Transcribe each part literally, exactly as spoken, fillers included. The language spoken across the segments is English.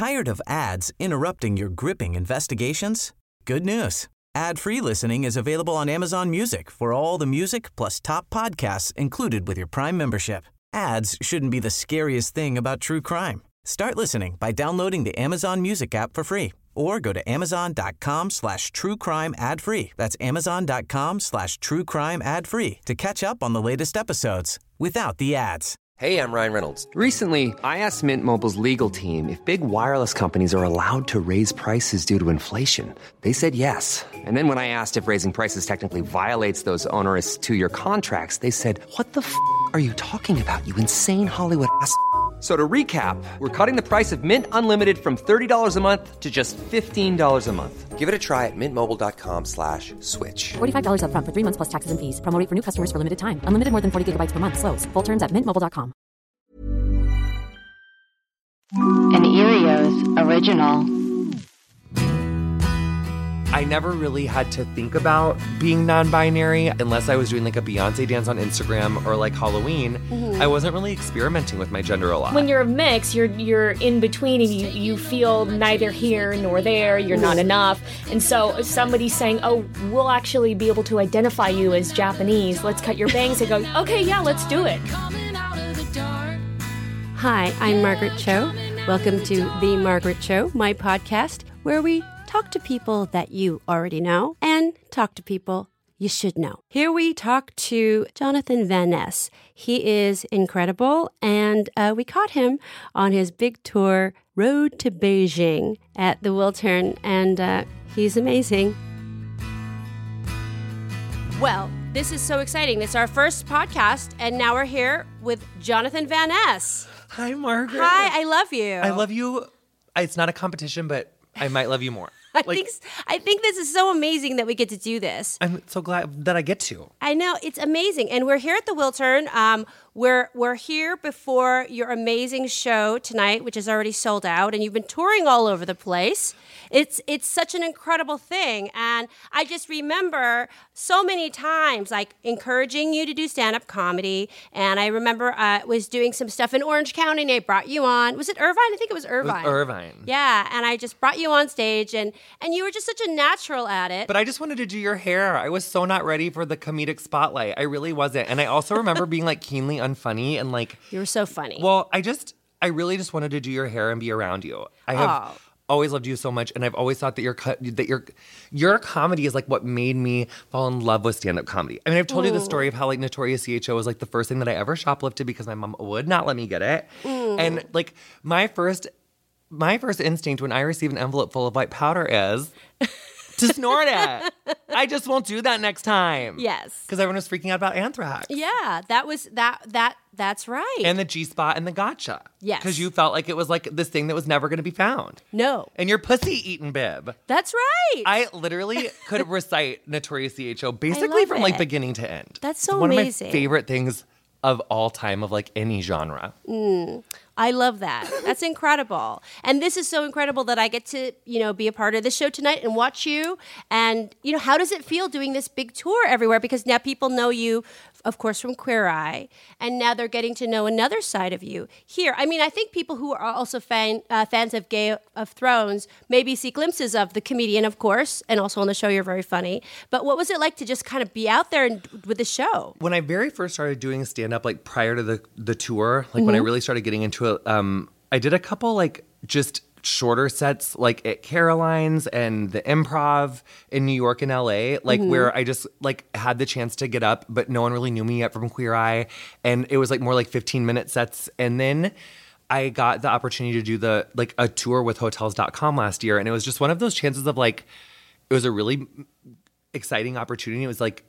Tired of ads interrupting your gripping investigations? Good news. Ad-free listening is available on Amazon Music for all the music plus top podcasts included with your Prime membership. Ads shouldn't be the scariest thing about true crime. Start listening by downloading the Amazon Music app for free or go to amazon.com slash true crime ad free. That's amazon.com slash true crime ad free to catch up on the latest episodes without the ads. Hey, I'm Ryan Reynolds. Recently, I asked Mint Mobile's legal team if big wireless companies are allowed to raise prices due to inflation. They said yes. And then when I asked if raising prices technically violates those onerous two-year contracts, they said, what the f*** are you talking about, you insane Hollywood ass f- So to recap, we're cutting the price of Mint Unlimited from thirty dollars a month to just fifteen dollars a month. Give it a try at mintmobile.com slash switch. forty-five dollars up front for three months plus taxes and fees. Promo rate for new customers for limited time. Unlimited more than forty gigabytes per month. Slows full terms at mint mobile dot com. An Erios original. I never really had to think about being non-binary unless I was doing like a Beyonce dance on Instagram or like Halloween. Mm-hmm. I wasn't really experimenting with my gender a lot. When you're a mix, you're you're in between and you, you feel neither here nor there, you're not enough. And so if somebody's saying, oh, we'll actually be able to identify you as Japanese, let's cut your bangs, I go, okay, yeah, let's do it. Hi, I'm Margaret Cho. Welcome to The Margaret Cho, my podcast, where we talk to people that you already know and talk to people you should know. Here we talk to Jonathan Van Ness. He is incredible, and uh, we caught him on his big tour, Road to Beijing, at the Wiltern, and uh, he's amazing. Well, this is so exciting. It's our first podcast, and now we're here with Jonathan Van Ness. Hi, Margaret. Hi, I love you. I love you. It's not a competition, but I might love you more. I like, think I think this is so amazing that we get to do this. I'm so glad that I get to. I know, it's amazing. And we're here at the Wiltern. Um, we're, we're here before your amazing show tonight, which is already sold out. And you've been touring all over the place. It's it's such an incredible thing. And I just remember so many times, like, encouraging you to do stand-up comedy. And I remember I uh, was doing some stuff in Orange County, and they brought you on. Was it Irvine? I think it was Irvine. It was Irvine. Yeah, and I just brought you on stage, and, and you were just such a natural at it. But I just wanted to do your hair. I was so not ready for the comedic spotlight. I really wasn't. And I also remember being, like, keenly unfunny and, like... You were so funny. Well, I just... I really just wanted to do your hair and be around you. I have... Oh. always loved you so much, and I've always thought that your that your your comedy is like what made me fall in love with stand-up comedy. I mean, I've told mm. you the story of how like Notorious C H O was like the first thing that I ever shoplifted because my mom would not let me get it. Mm. And like my first my first instinct when I receive an envelope full of white powder is to snort it. I just won't do that next time. Yes. Because everyone was freaking out about anthrax. Yeah, that was that that that's right. And the G-spot and the gotcha. Yes. Because you felt like it was like this thing that was never going to be found. No. And your pussy-eating bib. That's right. I literally could recite Notorious C H O basically from it. like beginning to end. That's so One amazing. One of my favorite things of all time of like any genre. Mm. I love that. That's incredible. And this is so incredible that I get to, you know, be a part of this show tonight and watch you. And, you know, how does it feel doing this big tour everywhere? Because now people know you, of course, from Queer Eye. And now they're getting to know another side of you here. I mean, I think people who are also fan, uh, fans of Game of Thrones maybe see glimpses of the comedian, of course, and also on the show you're very funny. But what was it like to just kind of be out there and, with the show? When I very first started doing stand-up, like prior to the, the tour, like Mm-hmm. when I really started getting into it, um, I did a couple like just shorter sets like at Caroline's and the Improv in New York and L A, like mm-hmm. where I just like had the chance to get up, but no one really knew me yet from Queer Eye. And it was like more like fifteen minute sets. And then I got the opportunity to do the like a tour with Hotels dot com last year. And it was just one of those chances of like, it was a really exciting opportunity. It was like,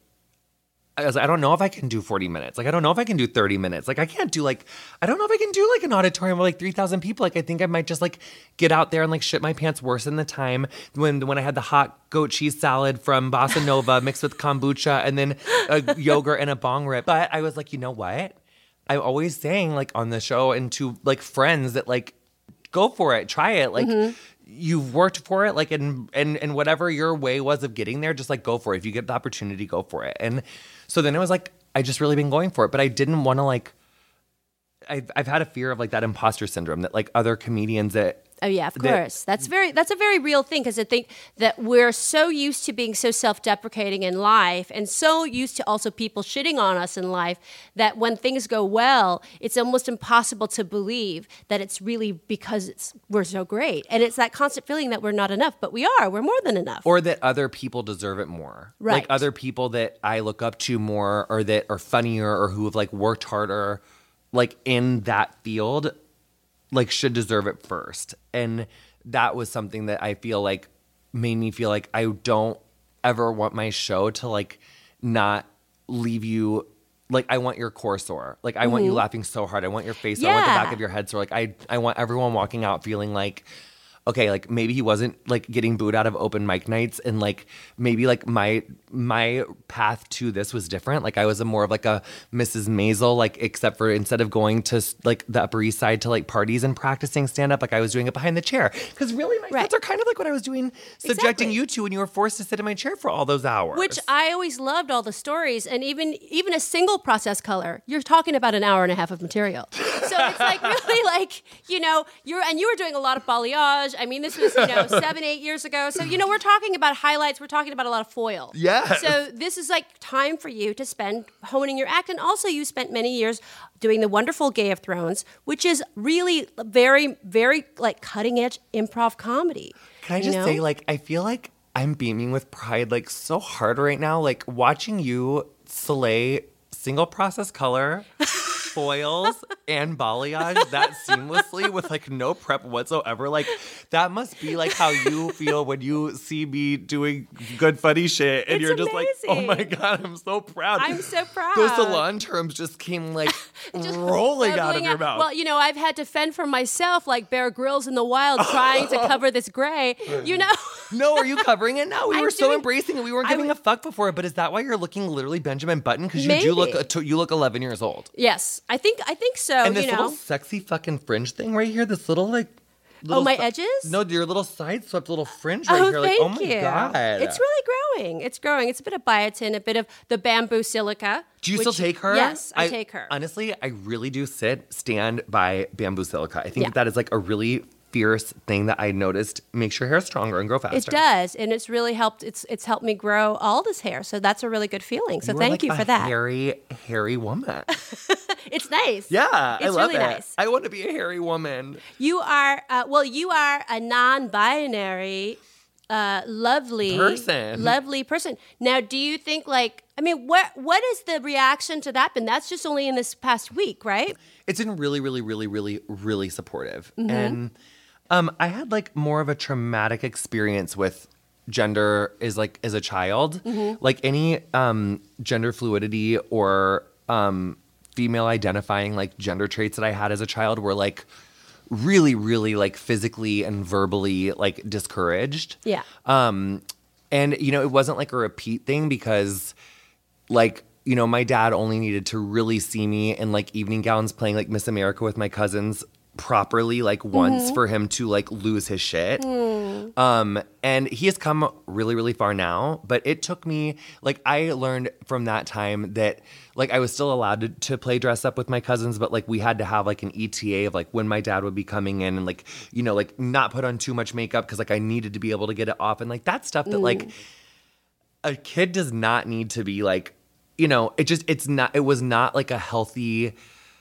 I was like, I don't know if I can do forty minutes. Like, I don't know if I can do thirty minutes. Like, I can't do like, I don't know if I can do like an auditorium with like three thousand people. Like, I think I might just like get out there and like shit my pants worse than the time when when I had the hot goat cheese salad from Bossa Nova mixed with kombucha and then a yogurt and a bong rip. But I was like, you know what? I'm always saying like on the show and to like friends that like, go for it, try it. Like, mm-hmm. you've worked for it, like, and, and, and whatever your way was of getting there, just like go for it. If you get the opportunity, go for it. And so then it was like, I just really been going for it, but I didn't want to like, I've, I've had a fear of like that imposter syndrome that like other comedians that Oh yeah, of that- course. That's very that's a very real thing because I think that we're so used to being so self-deprecating in life and so used to also people shitting on us in life that when things go well, it's almost impossible to believe that it's really because it's, we're so great. And it's that constant feeling that we're not enough, but we are. We're more than enough. or that other people deserve it more. Right. Like other people that I look up to more or that are funnier or who have like worked harder like in that field like should deserve it first. And that was something that I feel like made me feel like I don't ever want my show to like not leave you like I want your core sore. Like I want you laughing so hard. I want your face sore. I want the Yeah. back of your head sore. Like I I want everyone walking out feeling like okay, like maybe he wasn't like getting booed out of open mic nights and like maybe like my my path to this was different. Like I was a more of like a Missus Maisel, like except for instead of going to like the Upper East Side to like parties and practicing stand up, like I was doing it behind the chair. Because really my Right. sets are kind of like what I was doing, subjecting Exactly. you to when you were forced to sit in my chair for all those hours. Which I always loved all the stories, and even even a single process color, you're talking about an hour and a half of material. So it's like really like you know you're and you were doing a lot of balayage. I mean, this was you know seven eight years ago. So you know we're talking about highlights. We're talking about a lot of foil. Yes. So this is like time for you to spend honing your act, and also you spent many years doing the wonderful Gay of Thrones, which is really very very like cutting edge improv comedy. Can I you just know? say, like, I feel like I'm beaming with pride, like, so hard right now. Like, watching you slay single process color, foils, and balayage that seamlessly with, like, no prep whatsoever. Like, that must be, like, how you feel when you see me doing good, funny shit. And It's you're just like, oh my amazing. God, I'm so proud. I'm so proud. Those salon terms just came, like, Just rolling out of bubbling your out. mouth. Well, you know, I've had to fend for myself like Bear Grylls in the wild trying to cover this gray, you know? No, are you covering it now? We I'm were so doing- embracing it. We weren't I giving w- a fuck before. But is that why you're looking literally Benjamin Button? Because you do look Maybe. uh, to- you look eleven years old. Yes, I think I think so, And this you know. little sexy fucking fringe thing right here, this little like. Oh, my si- edges? No, your little side swept little fringe right Oh, here. Like, thank oh my you. God. It's really growing. It's growing. It's a bit of biotin, a bit of the bamboo silica. Do you which- still take her? Yes, I, take her. Honestly, I really do sit, stand by bamboo silica. I think Yeah. that, that is like a really fierce thing that I noticed makes your hair stronger and grow faster. It does, and it's really helped. It's it's helped me grow all this hair, so that's a really good feeling. So You are thank like you a for that. hairy, hairy woman. It's nice. Yeah, I It's love really it. nice. I want to be a hairy woman. You are uh, well. You are a non-binary, uh, lovely Person. Lovely person. Now, do you think like? I mean, what what is the reaction to that been? That's just only in this past week, right? It's been really, really, really, really, really supportive. Mm-hmm. And um, I had like more of a traumatic experience with gender is like as a child. Mm-hmm. Like any um, gender fluidity or um, female identifying like gender traits that I had as a child were like really, really like physically and verbally like discouraged. Yeah. Um, and you know, it wasn't like a repeat thing because like, you know, my dad only needed to really see me in like evening gowns playing like Miss America with my cousins properly like once for him to like lose his shit. Um, and he has come really, really far now, but it took me like I learned from that time that like I was still allowed to, to play dress up with my cousins, but like we had to have like an E T A of like when my dad would be coming in and like, you know, like not put on too much makeup because like I needed to be able to get it off and like that stuff that like a kid does not need to be like, you know, it just, it's not, it was not like a healthy,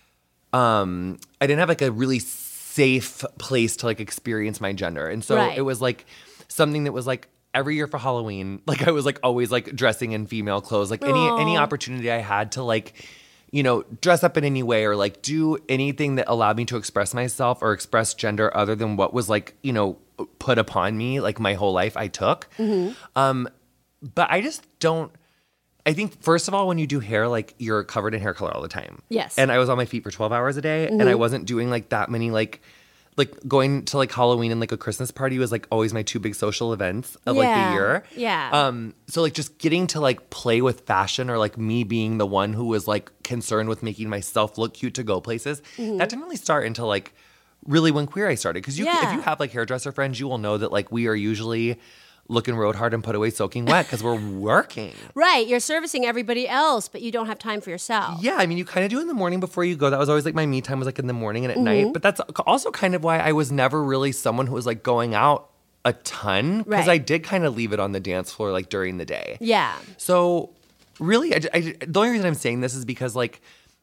um, I didn't have like a really safe place to like experience my gender. And so Right. it was like something that was like every year for Halloween, like I was like always like dressing in female clothes, like any, any opportunity I had to like, you know, dress up in any way or like do anything that allowed me to express myself or express gender other than what was like, you know, put upon me like my whole life I took. Um, but I just don't, I think first of all, when you do hair, like you're covered in hair color all the time. Yes. And I was on my feet for twelve hours a day and I wasn't doing like that many like, like going to like Halloween and like a Christmas party was like always my two big social events of like Yeah. the year. Yeah. Um, so like just getting to like play with fashion or like me being the one who was like concerned with making myself look cute to go places, that didn't really start until like really when Queer Eye started. Cause you, Yeah. if you have like hairdresser friends, you will know that like we are usually looking road hard and put away soaking wet because we're working. Right. You're servicing everybody else, but you don't have time for yourself. Yeah, I mean, you kind of do in the morning before you go. That was always like my me time was like in the morning and at mm-hmm. night. But that's also kind of why I was never really someone who was like going out a ton because Right. I did kind of leave it on the dance floor like during the day. Yeah. So really, I, I, the only reason I'm saying this is because like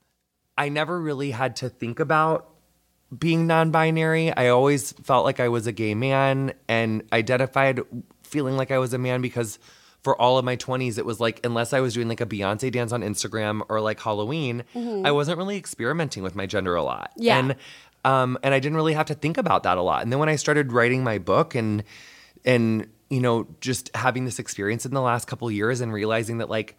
I never really had to think about being non-binary. I always felt like I was a gay man and identified feeling like I was a man because for all of my twenties, it was like, unless I was doing like a Beyonce dance on Instagram or like Halloween, mm-hmm. I wasn't really experimenting with my gender a lot. Yeah. And Um, and I didn't really have to think about that a lot. And then when I started writing my book and, and you know, just having this experience in the last couple of years and realizing that, like,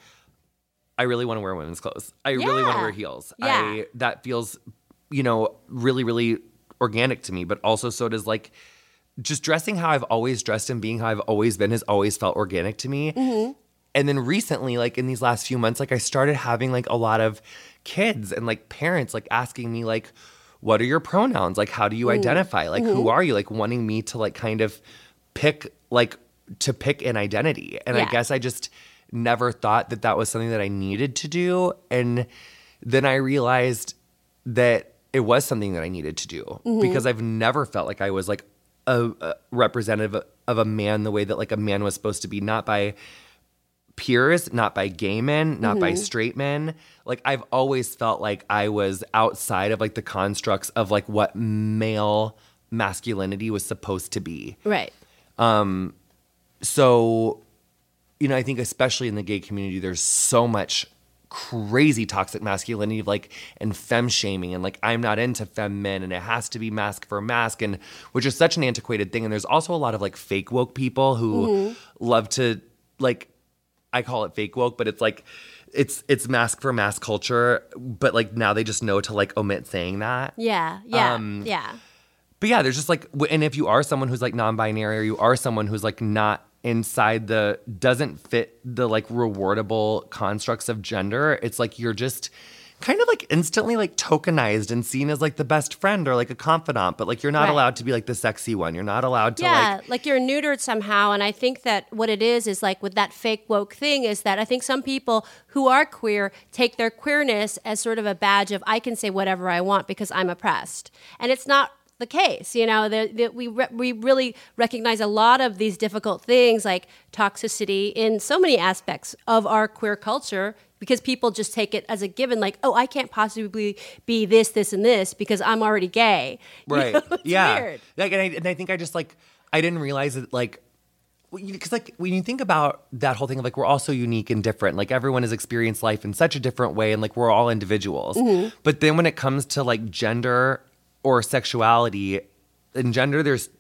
I really want to wear women's clothes. I yeah. really want to wear heels. Yeah. I That feels, you know, really, really organic to me. But also so does, like, just dressing how I've always dressed and being how I've always been has always felt organic to me. Mm-hmm. And then recently, like, in these last few months, like, I started having, like, a lot of kids and, like, parents, like, asking me, like, what are your pronouns? Like, how do you identify? Like, mm-hmm. who are you? Like, wanting me to, like, kind of pick, like, to pick an identity. And yeah. I guess I just never thought that that was something that I needed to do. And then I realized that it was something that I needed to do mm-hmm. because I've never felt like I was, like, a, a representative of a man the way that, like, a man was supposed to be, not by peers, not by gay men, not mm-hmm. by straight men. Like, I've always felt like I was outside of, like, the constructs of, like, what male masculinity was supposed to be. Right. Um, so, you know, I think especially in the gay community, there's so much crazy toxic masculinity, like, and femme shaming, and like, I'm not into femme men, and it has to be mask for mask, and which is such an antiquated thing. And there's also a lot of, like, fake woke people who mm-hmm. love to, like, I call it fake woke, but it's like, it's it's mask for mask culture, but like now they just know to like omit saying that. Yeah, yeah, um, yeah. But yeah, there's just like, and if you are someone who's like non-binary, or you are someone who's like not inside the, doesn't fit the like rewardable constructs of gender, it's like you're just kind of like instantly like tokenized and seen as like the best friend or like a confidant, but like you're not right. allowed to be like the sexy one. You're not allowed to yeah, like... like you're neutered somehow. And I think that what it is is like with that fake woke thing is that I think some people who are queer take their queerness as sort of a badge of I can say whatever I want because I'm oppressed. And it's not the case, you know, that we re- we really recognize a lot of these difficult things like toxicity in so many aspects of our queer culture because people just take it as a given, like, oh, I can't possibly be this, this, and this because I'm already gay. Right. You know, it's yeah. weird. Like, and I, and I think I just like, I didn't realize that like, because like when you think about that whole thing of like we're all so unique and different, like everyone has experienced life in such a different way and like we're all individuals. Mm-hmm. But then when it comes to like gender or sexuality, in gender there's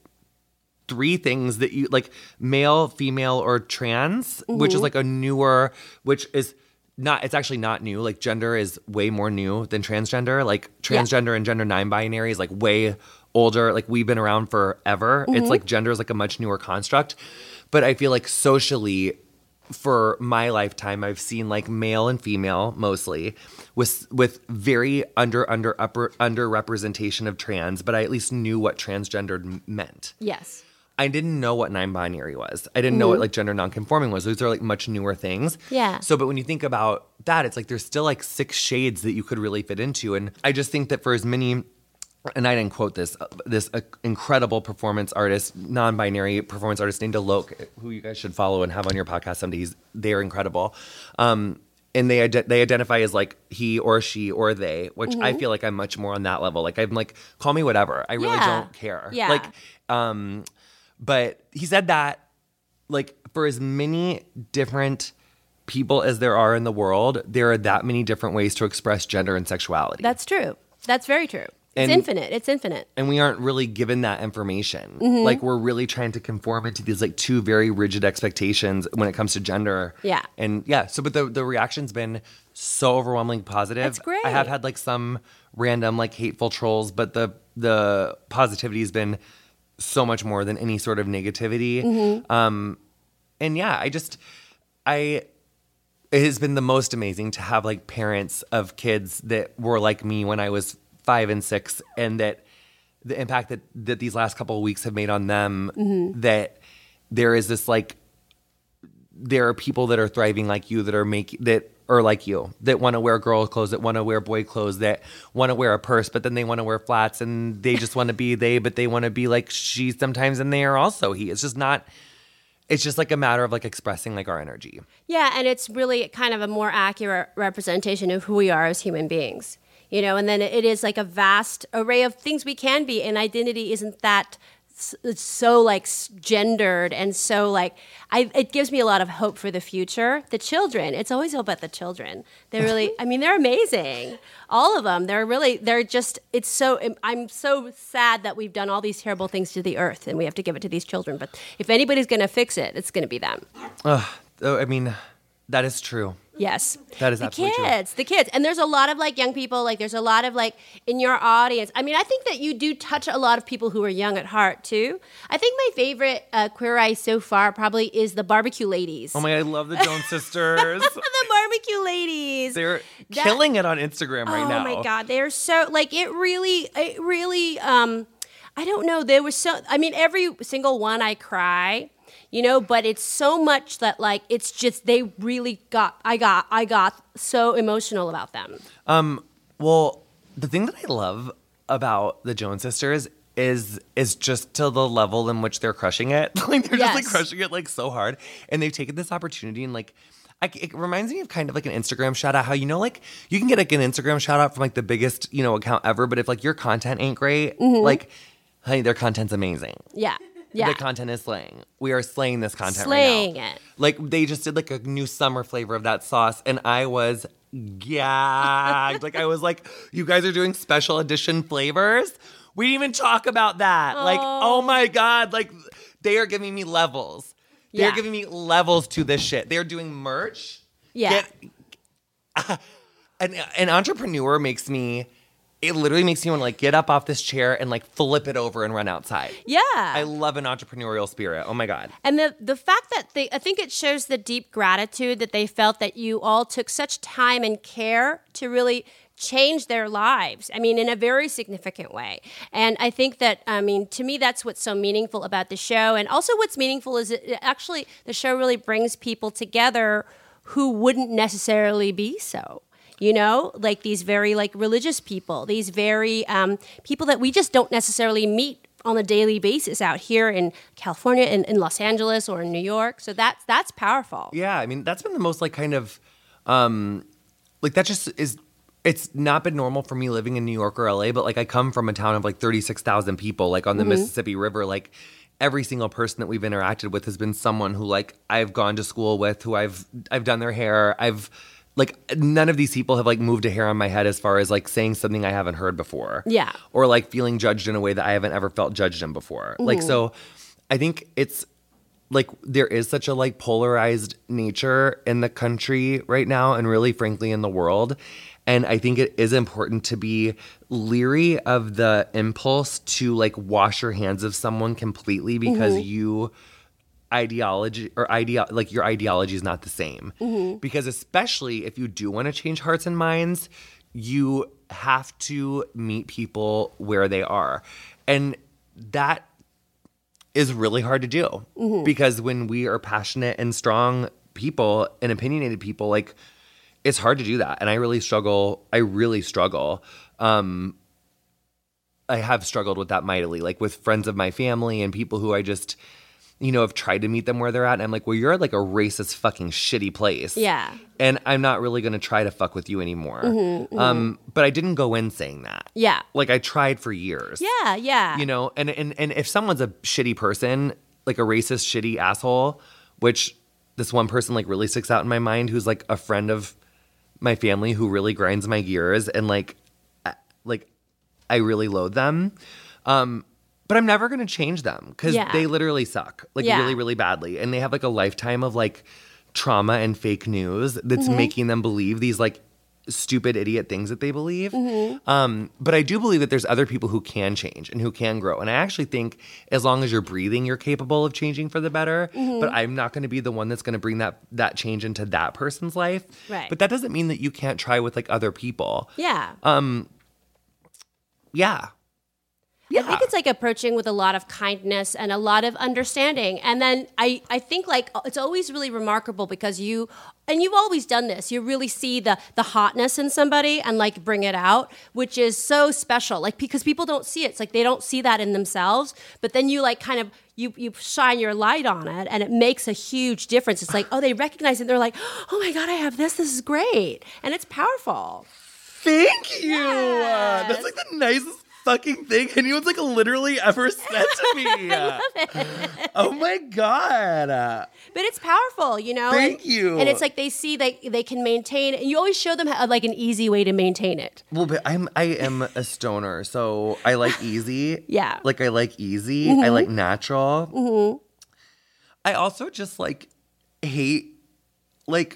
three things that you like: male, female, or trans, mm-hmm. which is like a newer, which is not, it's actually not new. Like gender is way more new than transgender. Like transgender yeah. and gender non-binary is like way older. Like we've been around forever. Mm-hmm. It's like gender is like a much newer construct. But I feel like socially, for my lifetime, I've seen like male and female mostly, with with very under under upper under representation of trans. But I at least knew what transgendered meant. Yes. I didn't know what non-binary was. I didn't mm-hmm. know what like gender non-conforming was. Those are like much newer things. Yeah. So, but when you think about that, it's like there's still like six shades that you could really fit into. And I just think that for as many, and I didn't quote this, uh, this uh, incredible performance artist, non-binary performance artist named Alok, who you guys should follow and have on your podcast someday. He's, they're incredible. Um, and they ide- they identify as like he or she or they, which mm-hmm. I feel like I'm much more on that level. Like I'm like, call me whatever. I really yeah. don't care. Yeah. Like, um... But he said that, like, for as many different people as there are in the world, there are that many different ways to express gender and sexuality. That's true. That's very true. It's and, infinite. It's infinite. And we aren't really given that information. Mm-hmm. Like, we're really trying to conform into these, like, two very rigid expectations when it comes to gender. Yeah. And, yeah, so, but the, the reaction's been so overwhelmingly positive. That's great. I have had, like, some random, like, hateful trolls, but the the positivity has been so much more than any sort of negativity. Mm-hmm. Um, and yeah, I just, I, it has been the most amazing to have like parents of kids that were like me when I was five and six, and that the impact that, that these last couple of weeks have made on them, mm-hmm. that there is this like, there are people that are thriving like you that are making that are like you that want to wear girl clothes, that want to wear boy clothes, that want to wear a purse, but then they want to wear flats and they just want to be they, but they want to be like she sometimes and they are also he. It's just not. It's just like a matter of like expressing like our energy. Yeah, and it's really kind of a more accurate representation of who we are as human beings. You know, and then it is like a vast array of things we can be, and identity isn't that it's so like gendered and so like I it gives me a lot of hope for the future. The children, it's always all about the children. They're really I mean they're amazing. All of them. They're really they're just it's so I'm so sad that we've done all these terrible things to the earth and we have to give it to these children, but if anybody's going to fix it, it's going to be them. Uh, I mean, that is true. Yes. That is the absolutely true. The kids, the kids. And there's a lot of like young people, like there's a lot of like in your audience. I mean, I think that you do touch a lot of people who are young at heart too. I think my favorite uh, Queer Eye so far probably is the Barbecue Ladies. Oh my God, I love the Jones Sisters. The Barbecue Ladies. They're That- killing it on Instagram right oh now. my God. They're so, like it really, it really, um, I don't know. They were so, I mean, every single one I cry. You know, but it's so much that like it's just they really got I got I got so emotional about them. Um, well, the thing that I love about the Jones Sisters is is just to the level in which they're crushing it. Like they're just like Yes. crushing it like so hard, and they've taken this opportunity and like. I, it reminds me of kind of like an Instagram shout out. How you know, like you can get like an Instagram shout out from like the biggest you know account ever, but if like your content ain't great, Mm-hmm. like, honey, their content's amazing. Yeah. Yeah. The content is slaying. We are slaying this content Slaying right now. it. Like they just did like a new summer flavor of that sauce, and I was gagged. Like I was like, you guys are doing special edition flavors. We didn't even talk about that. Like, oh my God, like they are giving me levels. They're Yeah. giving me levels to this shit. They're doing merch. Yeah. Get, an, an entrepreneur makes me. It literally makes me want to like get up off this chair and like flip it over and run outside. Yeah. I love an entrepreneurial spirit. Oh my God. And the the fact that they, I think it shows the deep gratitude that they felt that you all took such time and care to really change their lives. I mean, in a very significant way. And I think that, I mean, to me, that's what's so meaningful about the show. And also what's meaningful is it actually, the show really brings people together who wouldn't necessarily be so. You know, like these very like religious people, these very um, people that we just don't necessarily meet on a daily basis out here in California, in, in Los Angeles, or in New York. So that's that's powerful. Yeah, I mean, that's been the most like kind of, um, like that just is, it's not been normal for me living in New York or L A, but like I come from a town of like thirty-six thousand people, like on the Mm-hmm. Mississippi River, like every single person that we've interacted with has been someone who like I've gone to school with, who I've, I've done their hair, I've, like none of these people have like moved a hair on my head as far as like saying something I haven't heard before. Yeah. Or like feeling judged in a way that I haven't ever felt judged in before. Mm-hmm. Like, so I think it's like there is such a like polarized nature in the country right now and really frankly in the world. And I think it is important to be leery of the impulse to like wash your hands of someone completely because Mm-hmm. you ideology or idea like your ideology is not the same. Mm-hmm. Because especially if you do want to change hearts and minds, you have to meet people where they are. And that is really hard to do Mm-hmm. because when we are passionate and strong people and opinionated people, like it's hard to do that. And I really struggle. I really struggle. Um, I have struggled with that mightily, like with friends of my family and people who I just, you know, have tried to meet them where they're at. And I'm like, well, you're at like a racist fucking shitty place. Yeah. And I'm not really going to try to fuck with you anymore. Mm-hmm, Um, but I didn't go in saying that. Yeah. Like I tried for years. Yeah, yeah. You know, and, and, and if someone's a shitty person, like a racist, shitty asshole, which this one person like really sticks out in my mind, who's like a friend of my family who really grinds my gears and like, I- like I really loathe them. Um, but I'm never going to change them because Yeah. they literally suck like Yeah. really, really badly. And they have like a lifetime of like trauma and fake news that's Mm-hmm. making them believe these like stupid idiot things that they believe. Mm-hmm. Um, but I do believe that there's other people who can change and who can grow. And I actually think as long as you're breathing, you're capable of changing for the better. Mm-hmm. But I'm not going to be the one that's going to bring that that change into that person's life. Right. But that doesn't mean that you can't try with like other people. Yeah. Um, yeah. Yeah. I think it's like approaching with a lot of kindness and a lot of understanding. And then I, I think like it's always really remarkable because you, and you've always done this, you really see the the hotness in somebody and like bring it out, which is so special. Like because people don't see it. It's like they don't see that in themselves. But then you like kind of, you you shine your light on it and it makes a huge difference. It's like, oh, they recognize it. And they're like, oh my God, I have this. This is great. And it's powerful. Thank you. Yes. That's like the nicest fucking thing anyone's like literally ever said to me. I love it. Oh my God. But it's powerful, you know? Thank and, you. And it's like they see they, they can maintain, and you always show them how, like an easy way to maintain it. Well, but I'm I am a stoner, so I like easy. Yeah. Like I like easy. Mm-hmm. I like natural. Mm-hmm. I also just like hate like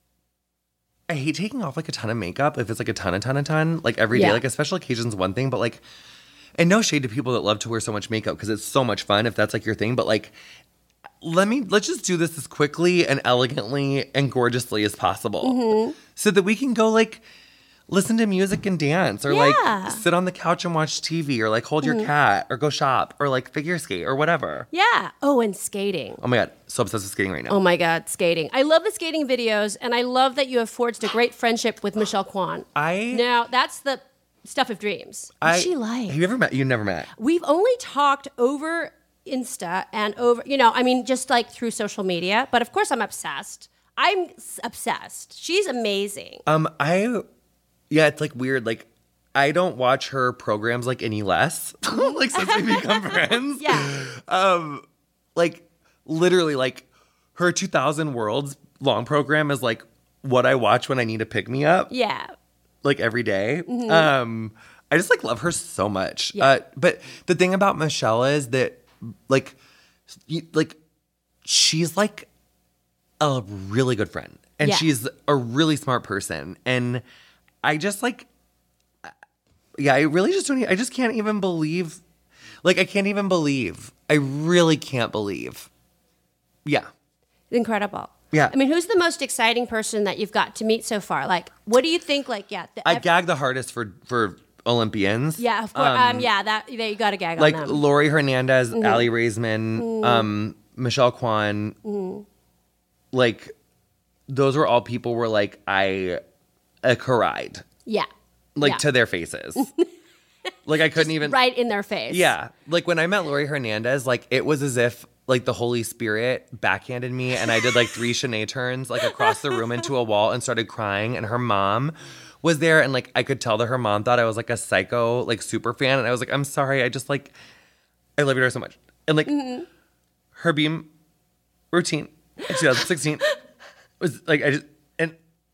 I hate taking off like a ton of makeup if it's like a ton, a ton, a ton. Like every day, Yeah. like a special occasion's one thing, but like, and no shade to people that love to wear so much makeup because it's so much fun if that's like your thing. But like, let me let's just do this as quickly and elegantly and gorgeously as possible, Mm-hmm. so that we can go like listen to music and dance, or Yeah. like sit on the couch and watch T V, or like hold your cat, or go shop, or like figure skate, or whatever. Yeah. Oh, and skating. Oh my God, so obsessed with skating right now. Oh my God, skating. I love the skating videos, and I love that you have forged a great friendship with Michelle Kwan. I Now, that's the stuff of dreams. What's I she like? Have you ever met? You never met. We've only talked over Insta and over, you know, I mean, just like through social media. But of course, I'm obsessed. I'm s- obsessed. She's amazing. Um, I, yeah, it's like weird. Like, I don't watch her programs like any less. Like since we become friends. Yeah. Um, like literally, like her two thousand Worlds long program is like what I watch when I need to pick me up. Yeah. Like every day. Um, I just like love her so much. Yeah. Uh, but the thing about Michelle is that, like, you, like she's like a really good friend, and Yeah. she's a really smart person, and I just like, yeah, I really just don't. I just can't even believe, like, I can't even believe. I really can't believe. Yeah. Incredible. Yeah. I mean, who's the most exciting person that you've got to meet so far? Like, what do you think? Like, yeah. The, I ev- gag the hardest for for Olympians. Yeah, of course. Um, yeah, that there you got to gag Like on them. Lori Hernandez, Ali Raisman, um, Michelle Kwan. Like, those were all people where like I uh, cried, Yeah. like Yeah. to their faces. Like I couldn't even. Right in their face. Yeah. Like when I met Lori Hernandez, like it was as if like the Holy Spirit backhanded me and I did like three Shanae turns like across the room into a wall and started crying, and her mom was there, and like I could tell that her mom thought I was like a psycho like super fan, and I was like, I'm sorry, I just like I love her so much. And like her beam routine in twenty sixteen was like I just and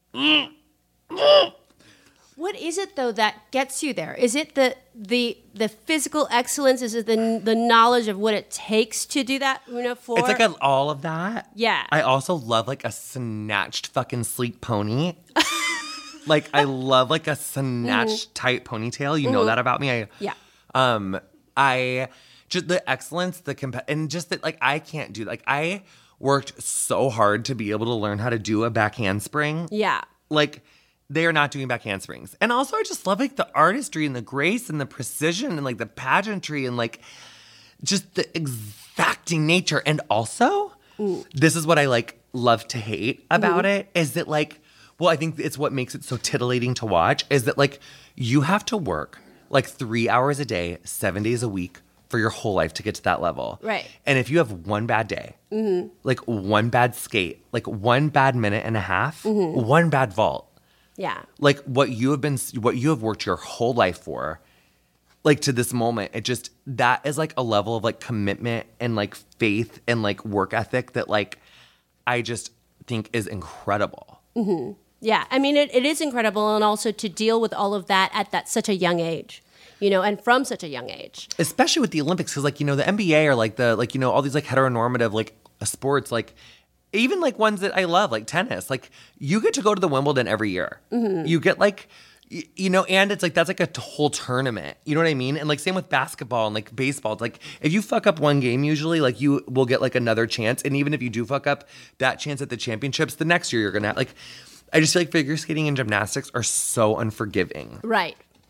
What is it though that gets you there? Is it the the the physical excellence? Is it the the knowledge of what it takes to do that? You know, for it's like a, all of that. Yeah. I also love like a snatched fucking sleek pony. Like I love like a snatched tight ponytail. You know that about me. I Yeah. Um I just the excellence, the comp- and just that like I can't do like I worked so hard to be able to learn how to do a back handspring. Yeah. Like they are not doing back handsprings. And also I just love like the artistry and the grace and the precision and like the pageantry and like just the exacting nature. And also, this is what I like love to hate about it, is that like, well, I think it's what makes it so titillating to watch, is that like you have to work like three hours a day, seven days a week for your whole life to get to that level. Right. And if you have one bad day, like one bad skate, like one bad minute and a half, one bad vault, Yeah. like what you have been, what you have worked your whole life for, like to this moment, it just, that is like a level of like commitment and like faith and like work ethic that like I just think is incredible. Yeah. I mean, it, it is incredible, and also to deal with all of that at that such a young age, you know, and from such a young age. Especially with the Olympics, because like, you know, the N B A or like the, like, you know, all these like heteronormative like sports, like even like ones that I love, like tennis, like you get to go to the Wimbledon every year. You get like, y- you know, and it's like, that's like a t- whole tournament. You know what I mean? And like same with basketball and like baseball. It's like if you fuck up one game, usually like you will get like another chance. And even if you do fuck up that chance at the championships, the next year you're going to have like, I just feel like figure skating and gymnastics are so unforgiving. Right.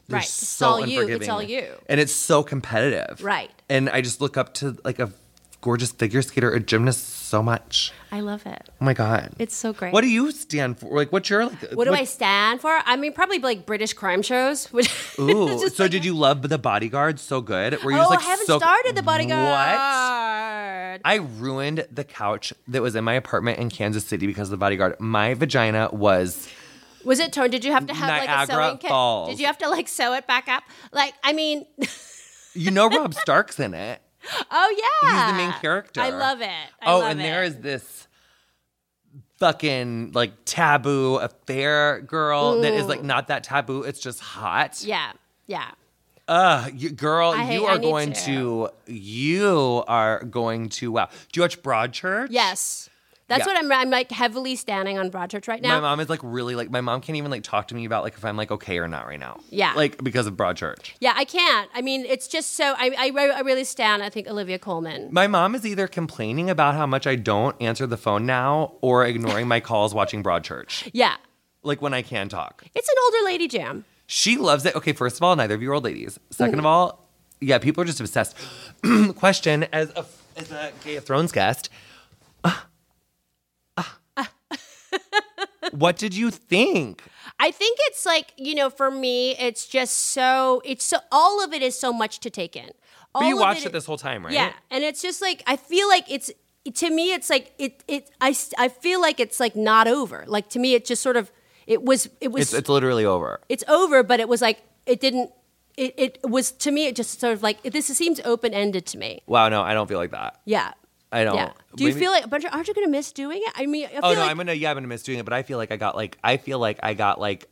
they're Right. It's so all you. It's unforgiving. all you. And it's so competitive. Right. And I just look up to like a gorgeous figure skater, a gymnast so much. I love it. Oh my God. It's so great. What do you stand for? Like, what's your, like, What do I stand for? I mean, probably like British crime shows. Which Ooh. just So like- did you love The Bodyguard so good? Were you Oh, just like I haven't so started The Bodyguard. What? I ruined the couch that was in my apartment in Kansas City because of The Bodyguard. My vagina was Was it torn? Did you have to have like a Niagara sewing kit? Falls. Did you have to like sew it back up? Like, I mean, You know Rob Stark's in it. oh yeah, He's the main character. I love it. I oh, love and it. there is this fucking like taboo affair girl that is like not that taboo. It's just hot. Yeah, yeah. Uh, you, girl, I hate- you I are need going to. to. You are going to. Wow. Do you watch Broadchurch? Yes, that's Yeah. what I'm. I'm like heavily standing on Broadchurch right now. My mom is like really like my mom can't even like talk to me about like if I'm like okay or not right now. Yeah. Like because of Broadchurch. Yeah, I can't. I mean, it's just so. I I, I really stand. I think Olivia Colman. My mom is either complaining about how much I don't answer the phone now or ignoring my calls watching Broadchurch. Yeah, Like when I can talk. it's an older lady jam. She loves it. Okay, first of all, neither of you are old ladies. Second of all, yeah, people are just obsessed. Question, as a, as a Game of Thrones guest, uh, uh, what did you think? I think it's like, you know, for me, it's just so, it's so, all of it is so much to take in. All But you of watched it this whole time, right? Yeah. And it's just like, I feel like it's, to me, it's like, it, it, I, s- I feel like it's like not over. Like to me, it just sort of, it was, it was, It's, it's literally over. it's over, but it was like, it didn't, it, it was, to me, it just sort of like, this seems open-ended to me. Wow, no, I don't feel like that. Yeah. I don't. Yeah. Do you Maybe- feel like, but aren't you going to miss doing it? I mean, I feel Oh no, like, I'm gonna yeah, I'm gonna miss doing it, but I feel like I got like I feel like I got like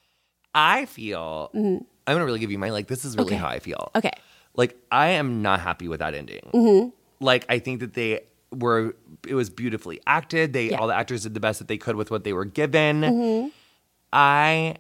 I feel I'm gonna really give you my like this is really Okay. how I feel. okay. Like I am not happy with that ending. Like I think that they were it was beautifully acted. They Yeah. all the actors did the best that they could with what they were given. I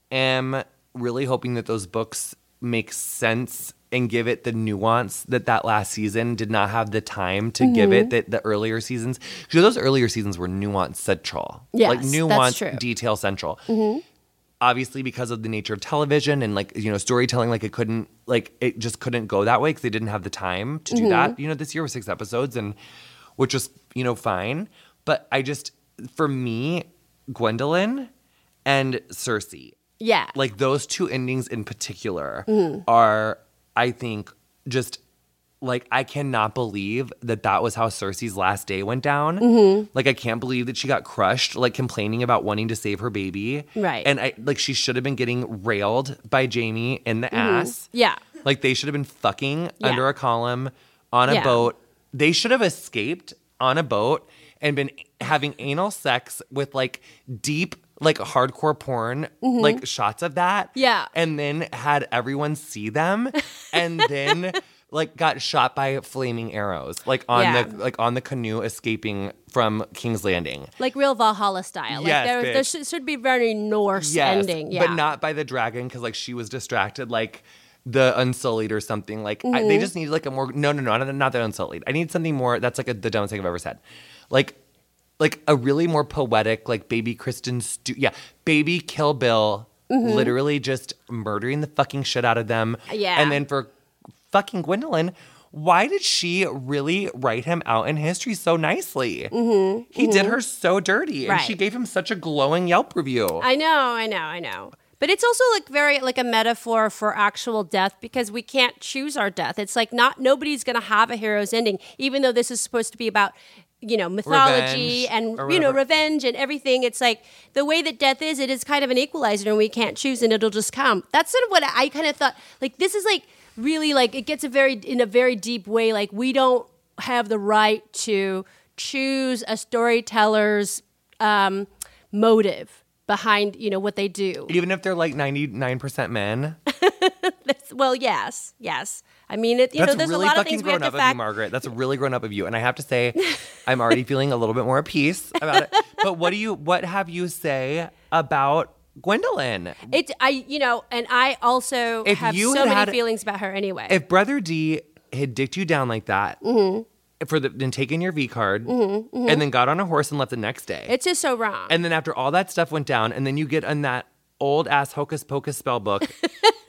am really hoping that those books make sense and give it the nuance that that last season did not have the time to give it that the earlier seasons. Because those earlier seasons were nuance central. Yes, like that's nuance true. detail central. Obviously because of the nature of television and like you know storytelling, like it couldn't like it just couldn't go that way because they didn't have the time to do that. You know, this year was six episodes and which was you know fine. But I just for me, Gwendolyn and Cersei, Yeah. like those two endings in particular are, I think, just like I cannot believe that that was how Cersei's last day went down. Like I can't believe that she got crushed, like complaining about wanting to save her baby. Right. And I like she should have been getting railed by Jamie in the ass. Yeah. Like they should have been fucking Yeah. under a column on a Yeah. boat. They should have escaped on a boat and been having anal sex with like deep, like hardcore porn, like shots of that. Yeah. And then had everyone see them and then like got shot by flaming arrows, like on Yeah. the like on the canoe escaping from King's Landing. Like real Valhalla style. Like Yes, there, there bitch. should, should be very Norse Yes, ending. Yeah. but not by the dragon because like she was distracted, like the Unsullied or something. Like I, they just needed like a more no, no, no, not, not the Unsullied. I need something more. That's like a, the dumbest thing I've ever said. Like, like a really more poetic, like baby Kristen Stu. Yeah, baby Kill Bill, literally just murdering the fucking shit out of them. Yeah. and then for fucking Gwendolyn. Why did she really write him out in history so nicely? Mm-hmm, he did her so dirty, and Right. she gave him such a glowing Yelp review. I know, I know, I know. But it's also like very like a metaphor for actual death because we can't choose our death. It's like not nobody's gonna have a hero's ending, even though this is supposed to be about, you know, mythology Revenge and or you know, whatever. revenge and everything. It's like the way that death is, it is kind of an equalizer and we can't choose and it'll just come. That's sort of what I kind of thought. Like this is like really like it gets a very in a very deep way, like we don't have the right to choose a storyteller's um, motive behind, you know, what they do. Even if they're like ninety-nine percent men. That's, well, yes, yes. I mean, it, you That's know, there's really a lot of fucking things we have grown to up of you, fact. Margaret. That's really grown up of you. And I have to say, I'm already feeling a little bit more at peace about it. But what do you, what have you say about Gwendolyn? It, I, you know, and I also If have you so had many had- feelings about her anyway. If Brother D had dicked you down like that for the, then taken your V card and then got on a horse and left the next day. it's just so wrong. And then after all that stuff went down, and then you get in that old ass hocus pocus spell book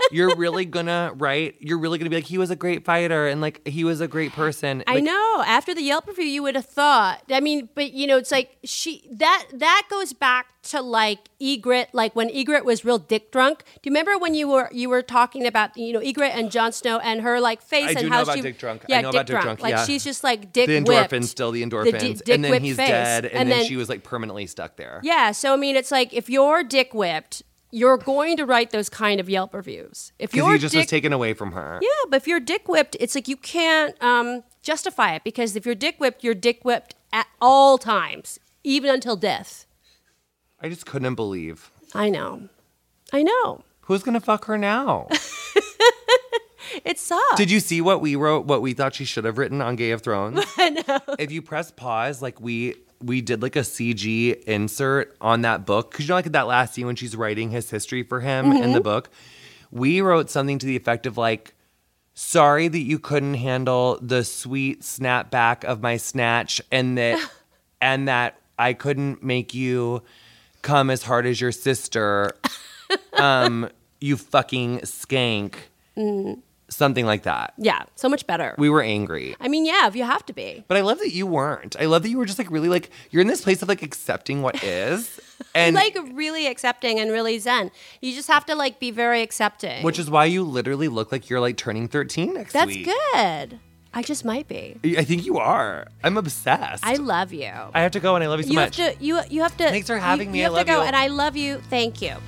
You're really gonna, right? You're really gonna be like, he was a great fighter and like he was a great person. I Like, know. After the Yelp review, you would have thought. I mean, but you know, it's like she that that goes back to like Ygritte, like when Ygritte was real dick drunk. Do you remember when you were you were talking about you know Ygritte and Jon Snow and her like face I and do how know about she dick drunk. yeah I know dick about dick drunk. drunk, Like yeah. she's just like dick the whipped. endorphins, still the The endorphins. di- dick and then whipped he's face. dead and, And then, then- she was like permanently stuck there. Yeah, so I mean, it's like if you're dick whipped, you're going to write those kind of Yelp reviews. If Because you're he just dick, was taken away from her. yeah, but if you're dick whipped, it's like you can't um, justify it because if you're dick whipped, you're dick whipped at all times, even until death. I just couldn't believe. I know, I know. Who's gonna fuck her now? It sucks. Did you see what we wrote, what we thought she should have written on Game of Thrones? No. If you press pause, like we we did like a C G insert on that book. Because you know like that last scene when she's writing his history for him Mm-hmm. in the book? We wrote something to the effect of like, sorry that you couldn't handle the sweet snapback of my snatch and that and that I couldn't make you come as hard as your sister. um, you fucking skank. Mm. Something like that. Yeah, so much better. We were angry. I mean, yeah, if you have to be. But I love that you weren't. I love that you were just like really like, you're in this place of like accepting what is. And Like really accepting and really zen. You just have to like be very accepting. which is why you literally look like you're like turning thirteen next That's week. good. I just might be. I think you are. I'm obsessed. I love you. I have to go and I love you so you much. have to. You you have to. Thanks for having you, me. You I have love to go, you. and I love you. Thank you.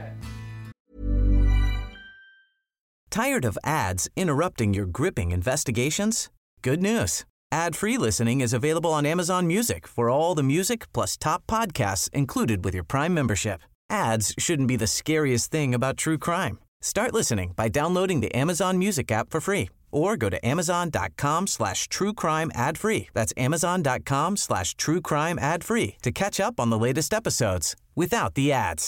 Tired of ads interrupting your gripping investigations? Good news. Ad-free listening is available on Amazon Music for all the music plus top podcasts included with your Prime membership. Ads shouldn't be the scariest thing about true crime. Start listening by downloading the Amazon Music app for free or go to amazon.com slash true crime ad free. That's amazon.com slash true crime ad free to catch up on the latest episodes without the ads.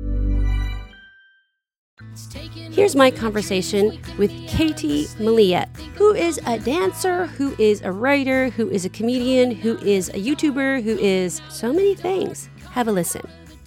Here's my conversation with Katie Milliet, who is a dancer, who is a writer, who is a comedian, who is a YouTuber, who is so many things. Have a listen.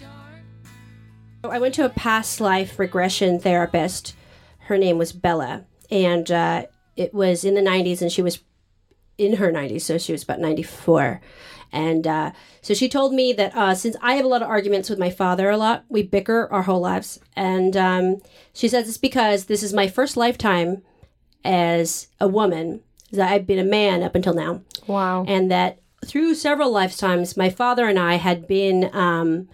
I went to a past life regression therapist. Her name was Bella, and uh, it was in the nineties, and she was in her nineties, so she was about ninety-four. And uh, so she told me that uh, since I have a lot of arguments with my father a lot, we bicker our whole lives. And um, she says it's because this is my first lifetime as a woman, that I've been a man up until now. Wow. And that through several lifetimes, my father and I had been um,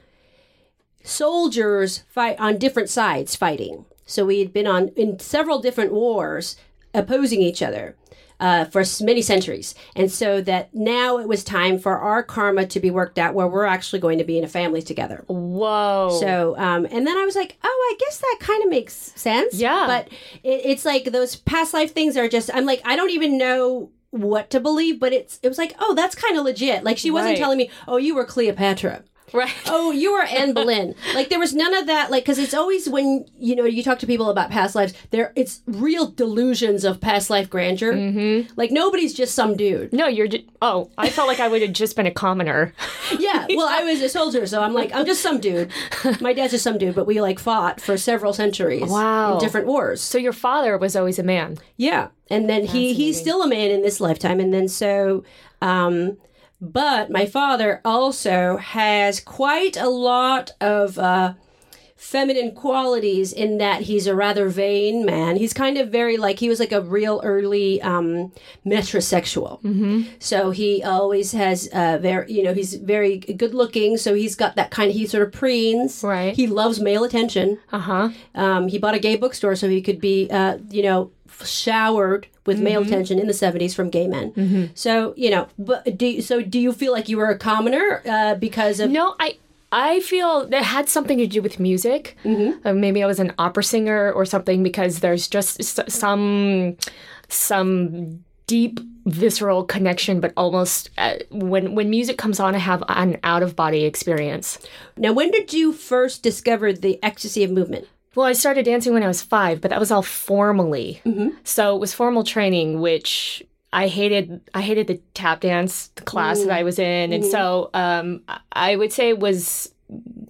soldiers fight on different sides fighting. So we had been on in several different wars opposing each other. Uh, for many centuries. And so that now it was time for our karma to be worked out where we're actually going to be in a family together. Whoa. So, um, and then I was like, oh, I guess that kind of makes sense. Yeah. But it, it's like those past life things are just, I'm like, I don't even know what to believe, but it's, it was like, oh, that's kind of legit. Like she wasn't Right. telling me, oh, you were Cleopatra. Right. Oh, you were Anne Boleyn. Like there was none of that. Like because it's always when you know you talk to people about past lives, there it's real delusions of past life grandeur. Mm-hmm. Like nobody's just some dude. No, you're. Ju- oh, I felt like I would have just been a commoner. Yeah. Well, I was a soldier, so I'm like I'm just some dude. My dad's just some dude, but we like fought for several centuries. Wow. In different wars. So your father was always a man. Yeah, and then he he's still a man in this lifetime, and then so. Um, But my father also has quite a lot of uh, feminine qualities in that he's a rather vain man. He's kind of very like, he was like a real early um, metrosexual. Mm-hmm. So he always has uh, very, you know, he's very good looking. So he's got that kind of, he sort of preens. Right. He loves male attention. Uh-huh. Um, he bought a gay bookstore so he could be, uh, you know, showered with mm-hmm. male attention in the seventies from gay men. Mm-hmm. So, you know, but do you, so do you feel like you were a commoner uh, because of... No, I I feel that had something to do with music. Mm-hmm. Uh, maybe I was an opera singer or something because there's just s- some some deep visceral connection, but almost uh, when when music comes on, I have an out-of-body experience. Now, when did you first discover the ecstasy of movement? Well, I started dancing when I was five, but that was all formally. Mm-hmm. So it was formal training, which I hated. I hated the tap dance class mm. that I was in, and mm. so um, I would say it was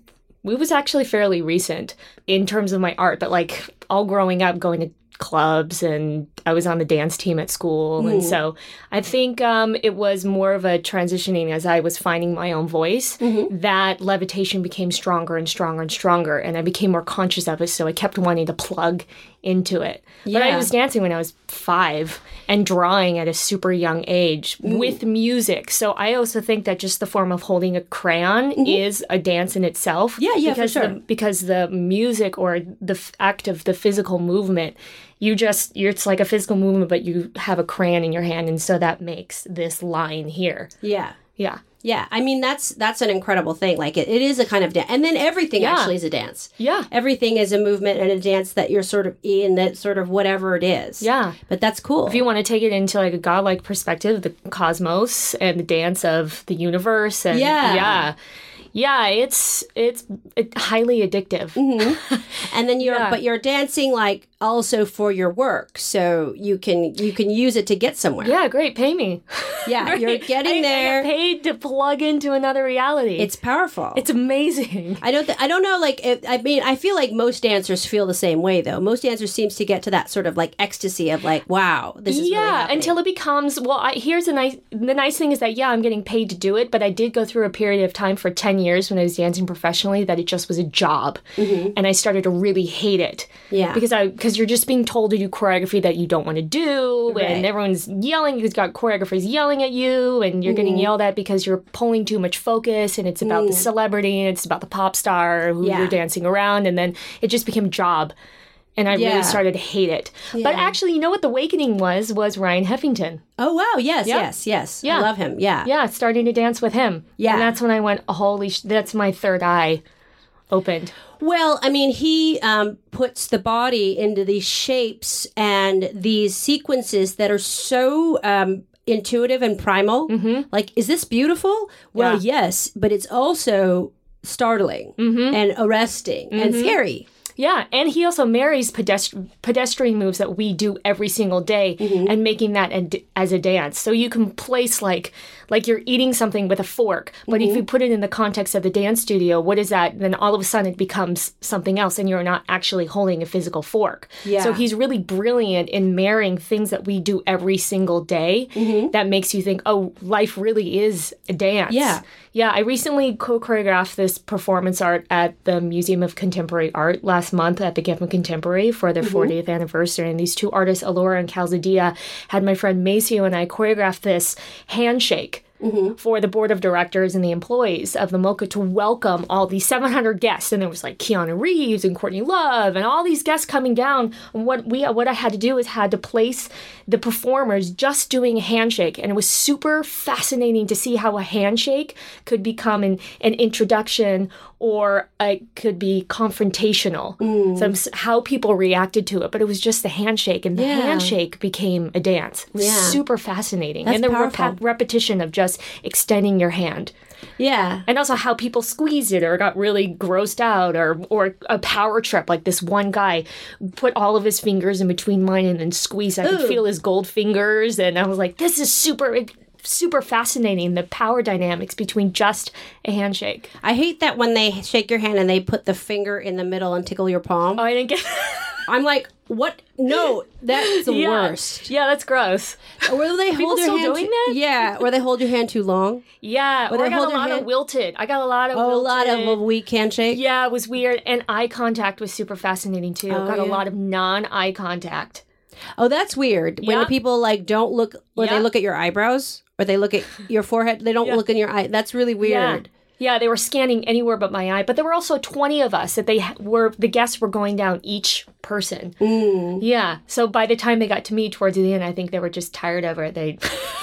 it was actually fairly recent in terms of my art, but like all growing up, going to clubs, and I was on the dance team at school. Mm. And so I think um, it was more of a transitioning as I was finding my own voice, mm-hmm. that levitation became stronger and stronger and stronger. And I became more conscious of it. So I kept wanting to plug into it. Yeah. But I was dancing when I was five and drawing at a super young age mm. with music. So I also think that just the form of holding a crayon mm-hmm. is a dance in itself. Yeah, yeah, because for sure. The, because the music or the f- act of the physical movement, you just, you're, it's like a physical movement, but you have a crayon in your hand. And so that makes this line here. Yeah. Yeah. Yeah, I mean, that's that's an incredible thing. Like, it, it is a kind of dance. And then everything yeah. actually is a dance. Yeah. Everything is a movement and a dance that you're sort of in, that sort of whatever it is. Yeah. But that's cool. If you want to take it into, like, a godlike perspective, the cosmos and the dance of the universe. And, yeah. Yeah. Yeah, it's it's it, highly addictive. Mm-hmm. And then you're, yeah. but you're dancing, like, also for your work, so you can you can use it to get somewhere. Yeah, great. Pay me. Yeah, you're getting I, there. I get paid to plug into another reality. It's powerful. It's amazing. I don't. Th- I don't know. Like, if, I mean, I feel like most dancers feel the same way, though. Most dancers seems to get to that sort of like ecstasy of like, wow, this is yeah. Really happening. Until it becomes well. I, here's a nice. The nice thing is that yeah, I'm getting paid to do it, but I did go through a period of time for ten years when I was dancing professionally that it just was a job, mm-hmm. and I started to really hate it. Yeah, because I because you're just being told to do choreography that you don't want to do, right. and everyone's yelling. You've got choreographers yelling at you, and you're mm. getting yelled at because you're pulling too much focus, and it's about mm. the celebrity, and it's about the pop star who yeah. you're dancing around, and then it just became a job, and I yeah. really started to hate it. Yeah. But actually, you know what the awakening was? Was Ryan Heffington. Oh, wow. Yes, yeah. yes, yes. Yeah. I love him. Yeah. Yeah, starting to dance with him. Yeah. And that's when I went, holy sh- that's my third eye opened. Well, I mean, he um, puts the body into these shapes and these sequences that are so um, intuitive and primal. Mm-hmm. Like, is this beautiful? Well, yeah. yes, but it's also startling mm-hmm. and arresting mm-hmm. and scary. Yeah, and he also marries pedest- pedestrian moves that we do every single day mm-hmm. and making that ad- as a dance. So you can place like like you're eating something with a fork, but mm-hmm. if you put it in the context of the dance studio, what is that? Then all of a sudden it becomes something else and you're not actually holding a physical fork. Yeah. So he's really brilliant in marrying things that we do every single day mm-hmm. that makes you think, oh, life really is a dance. Yeah. Yeah, I recently co-choreographed this performance art at the Museum of Contemporary Art last month at the Geffen Contemporary for their mm-hmm. fortieth anniversary. And these two artists, Alora and Calzadilla, had my friend Maceo and I choreograph this handshake mm-hmm. for the board of directors and the employees of the MoCA to welcome all these seven hundred guests. And there was like Keanu Reeves and Courtney Love and all these guests coming down. And what we what I had to do is had to place the performers just doing a handshake. And it was super fascinating to see how a handshake could become an, an introduction or it could be confrontational. Mm. So how people reacted to it. But it was just the handshake. And the yeah. handshake became a dance. It was yeah. super fascinating. That's and the powerful. rep- repetition of just extending your hand. Yeah. And also how people squeezed it or got really grossed out or or a power trip. Like this one guy put all of his fingers in between mine and then squeezed. I Ooh. could feel his gold fingers. And I was like, this is super... super fascinating, the power dynamics between just a handshake. I hate that when they shake your hand and they put the finger in the middle and tickle your palm. Oh, I didn't get I'm like, what? No, that's the yeah. worst. Yeah, that's gross. Or will they People hold your still hand doing too- that? Yeah, or they hold your hand too long. Yeah, Or or, they I got hold a your lot hand- of wilted. I got a lot of Oh, wilted. a lot of a weak handshake. Yeah, it was weird. And eye contact was super fascinating, too. Oh, got yeah. a lot of non-eye contact. Oh, that's weird. When Yeah. the people like don't look, or Yeah. they look at your eyebrows, or they look at your forehead. They don't Yeah. look in your eye. That's really weird. Yeah. yeah, they were scanning anywhere but my eye. But there were also twenty of us that they ha- were, the guests were going down each person. Mm. Yeah. So by the time they got to me towards the end, I think they were just tired of it. They...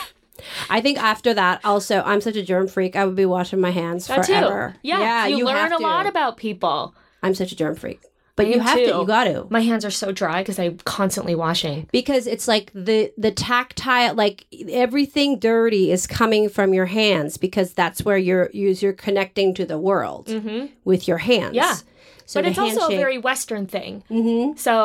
I think after that, also, I'm such a germ freak. I would be washing my hands That forever. too. Yeah, you, you learn have a to. lot about people. I'm such a germ freak. But I you am have too. to. You got to. My hands are so dry because I'm constantly washing. Because it's like the the tactile, like everything dirty is coming from your hands because that's where you're you're connecting to the world mm-hmm. with your hands. Yeah, so but the it's also a handshake- very Western thing. Mm-hmm. So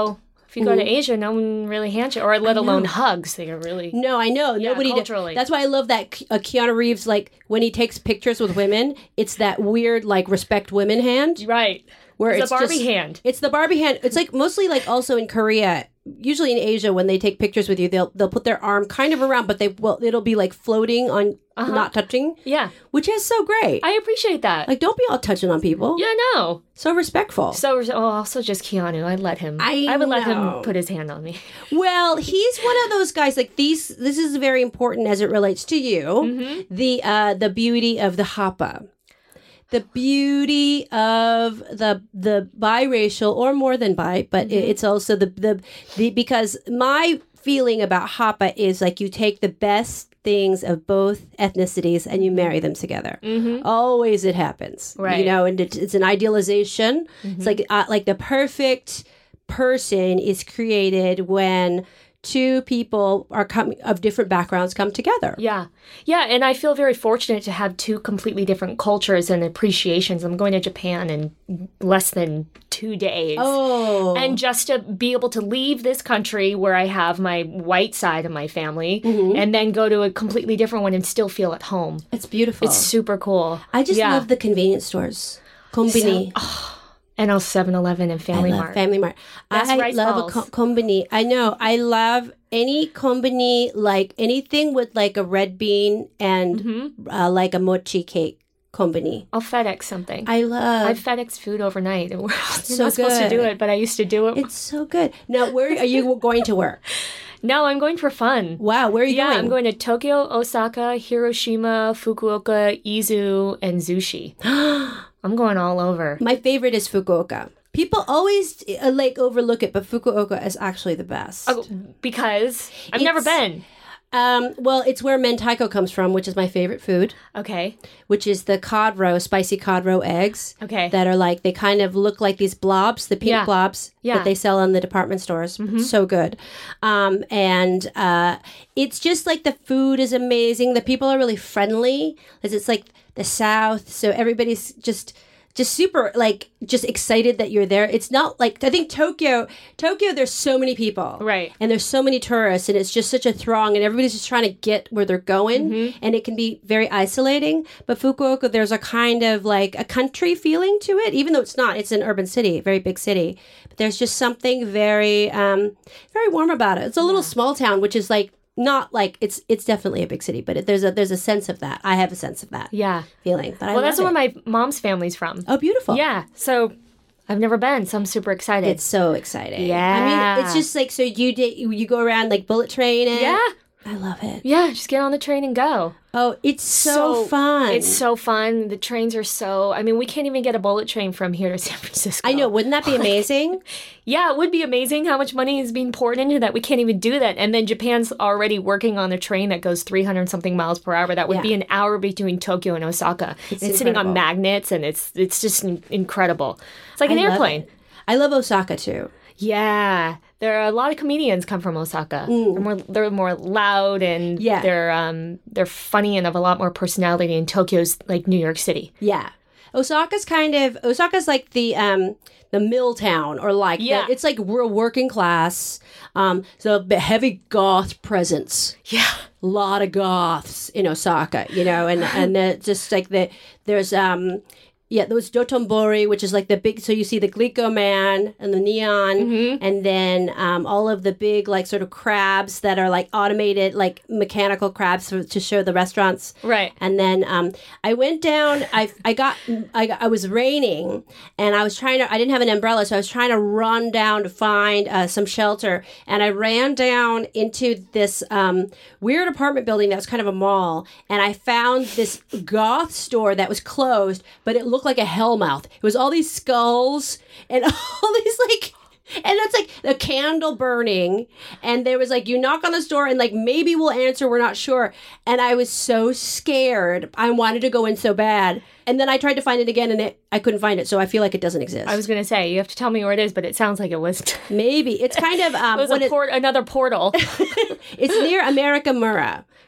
If you go to Asia, no one really handshakes, or let alone hugs. They are really No, I know. Yeah, Nobody culturally. does. That's why I love that Ke- uh, Keanu Reeves, like, when he takes pictures with women, it's that weird, like, respect women hand. right. Where It's it's a Barbie just- hand. It's the Barbie hand. It's like mostly like also in Korea, usually in Asia, when they take pictures with you, they'll they'll put their arm kind of around, but they will it'll be like floating on, not touching. Yeah, Which is so great. I appreciate that. Like, don't be all touching on people. yeah, no. So respectful. So, oh, also just Keanu. I'd let him. I would let know. him put his hand on me. Well, he's one of those guys. Like these, this is very important as it relates to you. Mm-hmm. The uh, the beauty of the hapa, the beauty of the the biracial or more than bi, but Mm-hmm. it's also the the the because my feeling about hapa is like you take the best things of both ethnicities and you marry them together. Always it happens, Right. You know, and it, it's an idealization. It's like uh, like the perfect person is created when two people are coming of different backgrounds come together. Yeah. Yeah. And I feel very fortunate to have two completely different cultures and appreciations. I'm going to Japan in less than two days. Oh, And just to be able to leave this country where I have my white side of my family Mm-hmm. and then go to a completely different one and still feel at home. it's beautiful. It's super cool. I just Yeah. love the convenience stores. Combini. And also seven eleven and Family I love Mart. Family Mart. That's I rice love balls. a co- combini. I know. I love any combini, like anything with like a red bean and Mm-hmm. uh, like a mochi cake combini. I'll FedEx something. I love. I've FedEx food overnight. And we're you're so not supposed to do good. it, but I used to do it. It's so good. Now, where are you going to work? No, I'm going for fun. Wow, where are you Yeah, going? I'm going to Tokyo, Osaka, Hiroshima, Fukuoka, Izu, and Zushi. I'm going all over. My favorite is Fukuoka. People always uh, like overlook it, but Fukuoka is actually the best. Oh, because I've never It's- been. Um, well, it's where mentaiko comes from, which is my favorite food, Okay. which is the cod roe, spicy cod roe eggs. Okay. That are like, they kind of look like these blobs, the pink Yeah. blobs Yeah. Mm-hmm. that they sell in the department stores. So good. Um, and uh, it's just like the food is amazing. The people are really friendly. 'Cause it's like the South. So everybody's just... just super like just excited that you're there. It's not like I think Tokyo Tokyo there's so many people. Right. And there's so many tourists and it's just such a throng and everybody's just trying to get where they're going Mm-hmm. and it can be very isolating. But Fukuoka there's a kind of like a country feeling to it, even though it's not. It's an urban city, very big city. But there's just something very um very warm about it. It's a little small town which is like not like it's it's definitely a big city, but it, there's a there's a sense of that. I have a sense of that Yeah. feeling. But I Well, that's love where it. my mom's family's from. Oh, beautiful. Yeah. So I've never been, so I'm super excited. It's so exciting. Yeah. I mean, it's just like, so you did, you, you go around like bullet train and. yeah. I love it. Yeah. Just get on the train and go. Oh, it's so, fun. It's so fun. The trains are so. I mean, we can't even get a bullet train from here to San Francisco. I know. Wouldn't that be amazing? Yeah, it would be amazing how much money is being poured into that. We can't even do that. And then Japan's already working on a train that goes three hundred something miles per hour. That would Yeah. be an hour between Tokyo and Osaka. It's and it's sitting on incredible. magnets, and it's it's just in- incredible. It's like an I love airplane. it. I love Osaka too. Yeah, there are a lot of comedians come from Osaka. They're more they're more loud and Yeah. they're um they're funny and have a lot more personality. And Tokyo's like New York City. Yeah. Osaka's kind of, Osaka's like the, um, the mill town or like, the- Yeah. it's like we're working class. Um, so a heavy goth presence. Yeah. A lot of goths in Osaka, you know, and and uh, just like the there's um yeah, there was Dotonbori, which is like the big, so you see the Glico man and the neon, Mm-hmm. and then um, all of the big like sort of crabs that are like automated, like mechanical crabs for, to show the restaurants. Right. And then um, I went down. I I got I got, I was raining, and I was trying to. I didn't have an umbrella, so I was trying to run down to find uh, some shelter. And I ran down into this um, weird apartment building that was kind of a mall, and I found this goth store that was closed, but it looked like a hellmouth. It was all these skulls and all these like. And it's like a candle burning, and there was like, you knock on this door, and like, maybe we'll answer, we're not sure. And I was so scared. I wanted to go in so bad. And then I tried to find it again, and it, I couldn't find it. So I feel like it doesn't exist. I was gonna say you have to tell me where it is, but it sounds like it was. Maybe. It's kind of, um, it was when a it- port, another portal. it's near America Mura,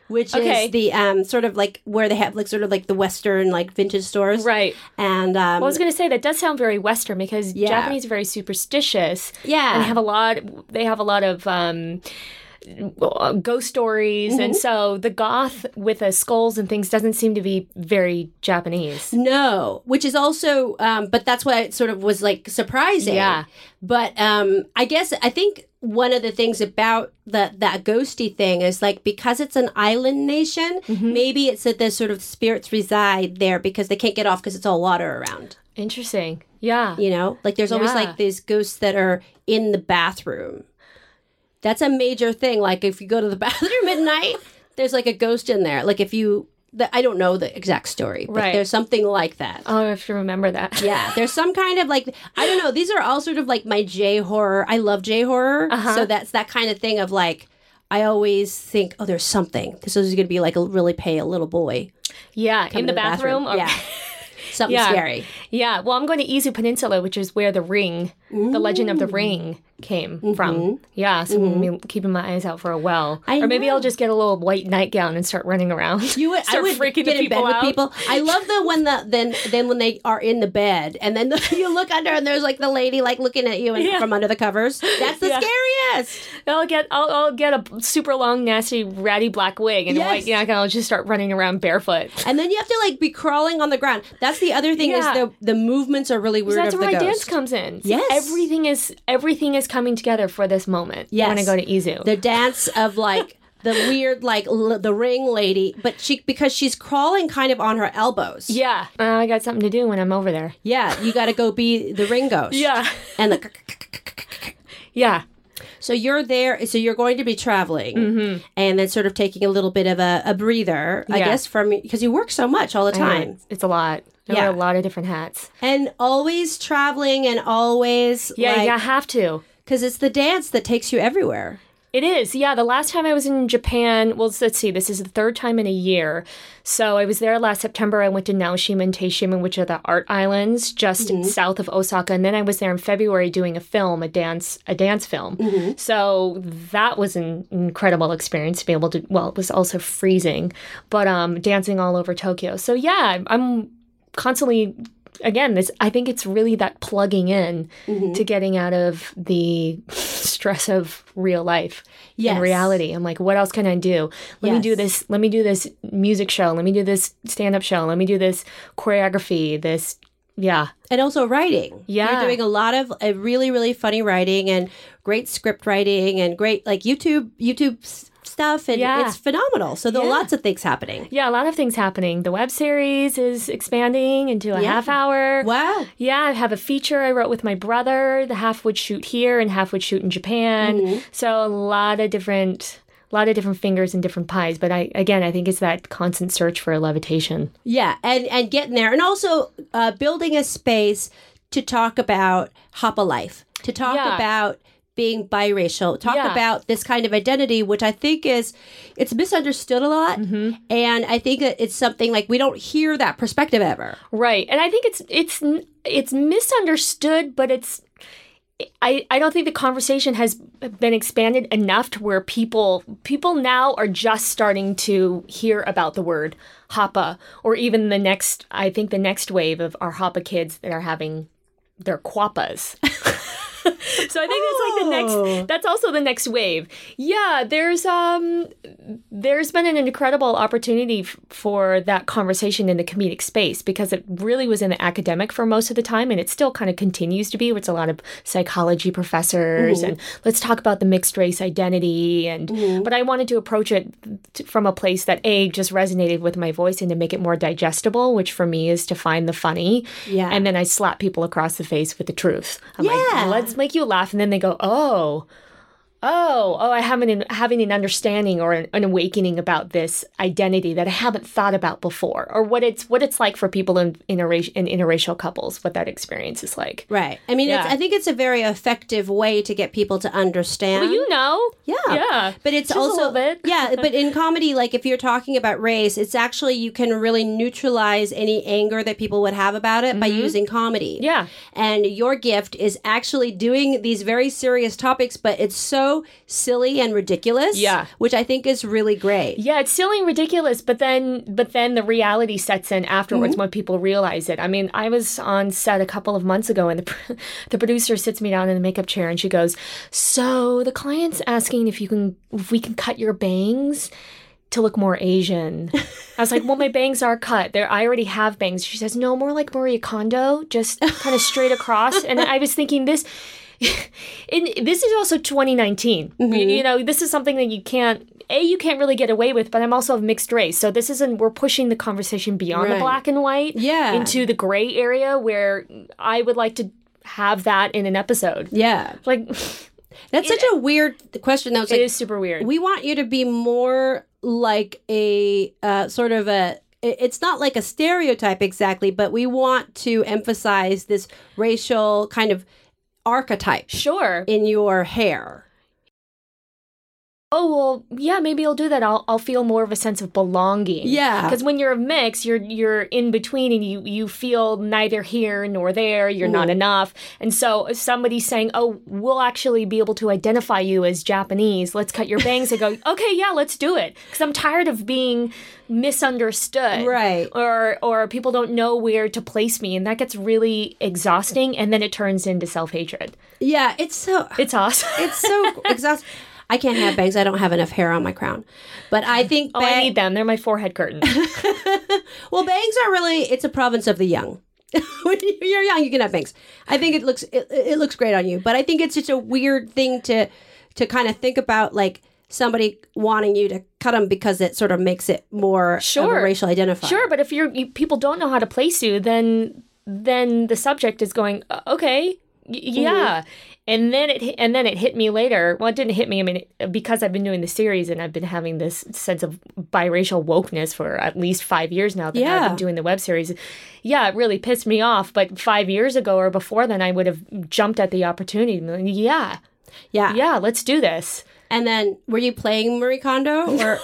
which Okay. is the um, sort of like where they have like sort of like the Western like vintage stores. Right. And um, Well, I was going to say that does sound very Western because Yeah. Japanese are very superstitious. Yeah. And they have a lot. They have a lot of um, uh, ghost stories, Mm-hmm. and so the goth with the skulls and things doesn't seem to be very Japanese. No, which is also, um, but that's why it sort of was like surprising. Yeah. But um, I guess I think one of the things about the, that ghosty thing is like because it's an island nation, Mm-hmm. maybe it's that the sort of spirits reside there because they can't get off because it's all water around. Interesting. Yeah. You know, like there's always Yeah. like these ghosts that are in the bathroom. That's a major thing. Like if you go to the bathroom at night, there's like a ghost in there. Like if you, the, I don't know the exact story, but Right. there's something like that. Oh, I have to remember that. Yeah, there's some kind of like, I don't know. These are all sort of like my J horror. I love J horror. Uh-huh. So that's that kind of thing of like, I always think, oh, there's something. This is going to be like a really pale little boy. Yeah. come In the bathroom. Okay. Yeah. Something Yeah. scary. Yeah. Well, I'm going to Izu Peninsula, which is where the ring, the legend of the ring came from. Yeah. So I'm gonna be keeping my eyes out for a well. Mm-hmm. I or maybe know. I'll just get a little white nightgown and start running around. You would, I start would freaking get the in bed people with out. people. I love the when the then then when they are in the bed and then the, you look under and there's like the lady like looking at you and, Yeah. from under the covers. That's the Yeah. scariest. I'll get I'll, I'll get a super long, nasty, ratty black wig and Yes. a white yeah, I'll just start running around barefoot. And then you have to like be crawling on the ground. That's the other thing Yeah. is the the movements are really weird. That's of where the my ghost. dance comes in. See, Yes. everything is everything is coming together for this moment. Yes. when I go to Izu. The dance of like the weird like l- the ring lady, but she because she's crawling kind of on her elbows. yeah, uh, I got something to do when I'm over there. Yeah, you got to go be the ring ghost. Yeah, And the yeah. so you're there. So you're going to be traveling, and then sort of taking a little bit of a, a breather, I Yeah. guess, from because you work so much all the I know, time, It's, it's a lot. I Yeah. wear a lot of different hats. and always traveling, and always Yeah, like, yeah, I have to. because it's the dance that takes you everywhere. It is. Yeah, the last time I was in Japan, well, let's see, this is the third time in a year. So I was there last September. I went to Naoshima and Teishima, which are the art islands just south of Osaka. And then I was there in February doing a film, a dance, a dance film. So that was an incredible experience to be able to, well, it was also freezing, but um, dancing all over Tokyo. So yeah, I'm constantly again, this I think it's really that plugging in to getting out of the stress of real life Yes. and reality. I'm like, what else can I do? Let me do Yes. this. Let me do this music show. Let me do this stand up show. Let me do this choreography. This, yeah. And also writing. Yeah. You're doing a lot of uh, really, really funny writing and great script writing and great like YouTube YouTube s- stuff. And Yeah. it's phenomenal. So there are Yeah. lots of things happening. Yeah, a lot of things happening. The web series is expanding into a Yeah. half hour. Wow. Yeah, I have a feature I wrote with my brother. The half would shoot here and half would shoot in Japan. Mm-hmm. So a lot of different, a lot of different fingers and different pies. But I, again, I think it's that constant search for levitation. Yeah. And, and getting there. And also uh, building a space to talk about Hapa life, to talk Yeah. about being biracial, talk Yeah. about this kind of identity, which I think is, it's misunderstood a lot. Mm-hmm. And I think that it's something like we don't hear that perspective ever. Right, and I think it's it's it's misunderstood, but it's. I, I don't think the conversation has been expanded enough to where people people now are just starting to hear about the word Hapa, or even the next I think the next wave of our Hapa kids that are having their quappas. So I think that's like the next that's also the next wave. Yeah, there's um there's been an incredible opportunity f- for that conversation in the comedic space because it really was in the academic for most of the time, and it still kind of continues to be. It's a lot of psychology professors and let's talk about the mixed race identity and but I wanted to approach it t- from a place that A just resonated with my voice and to make it more digestible, which for me is to find the funny. Yeah. And then I slap people across the face with the truth. I'm Yeah. like, let's make you laugh, and then they go, oh, oh, oh, I have an having an understanding or an, an awakening about this identity that I haven't thought about before, or what it's what it's like for people in interracial in interracial couples, what that experience is like. Right. I mean, it's, Yeah. I think it's a very effective way to get people to understand. Well, you know, Yeah. yeah, But it's Just a also little bit. yeah, but in comedy, like if you're talking about race, it's actually you can really neutralize any anger that people would have about it by using comedy. Yeah. And your gift is actually doing these very serious topics, but it's so so silly and ridiculous. Yeah. Which I think is really great. Yeah, it's silly and ridiculous, but then but then the reality sets in afterwards when people realize it. I mean, I was on set a couple of months ago, and the the producer sits me down in the makeup chair, and she goes, "So the client's asking if you can if we can cut your bangs to look more Asian." I was like, "Well, my bangs are cut. There, I already have bangs." She says, "No, more like Maria Kondo, just kind of straight across." And I was thinking this. And this is also twenty nineteen. Mm-hmm. You know, this is something that you can't, A, you can't really get away with, but I'm also of mixed race. So this isn't, we're pushing the conversation beyond right. the black and white yeah. into the gray area where I would like to have that in an episode. Yeah. Like, that's it, such a weird question. That was it like, is super weird. We want you to be more like a uh, sort of a, it's not like a stereotype exactly, but we want to emphasize this racial kind of archetype sure in your hair. Oh, well, yeah, maybe I'll do that. I'll I'll feel more of a sense of belonging. Yeah. Because when you're a mix, you're you're in between and you, you feel neither here nor there. You're Mm. not enough. And so if somebody's saying, oh, we'll actually be able to identify you as Japanese. Let's cut your bangs. I go, okay, yeah, let's do it. Because I'm tired of being misunderstood. Right. Or, or people don't know where to place me. And that gets really exhausting. And then it turns into self-hatred. Yeah, it's so... It's awesome. It's so exhausting. I can't have bangs. I don't have enough hair on my crown. But I think... Oh, bang- I need them. They're my forehead curtain. Well, bangs are really... It's a province of the young. When you're young, you can have bangs. I think it looks it, it looks great on you. But I think it's just a weird thing to to kind of think about, like, somebody wanting you to cut them because it sort of makes it more Sure. of a racial identifier. Sure, but if you're you, people don't know how to place you, then then the subject is going, "Uh, okay, y- yeah. Mm-hmm. And then it hit- and then it hit me later. Well, it didn't hit me. I mean, it, because I've been doing the series and I've been having this sense of biracial wokeness for at least five years now that Yeah. I've been doing the web series. Yeah, it really pissed me off. But five years ago or before then, I would have jumped at the opportunity. Yeah, Yeah. yeah, let's do this. And then, were you playing Marie Kondo? Or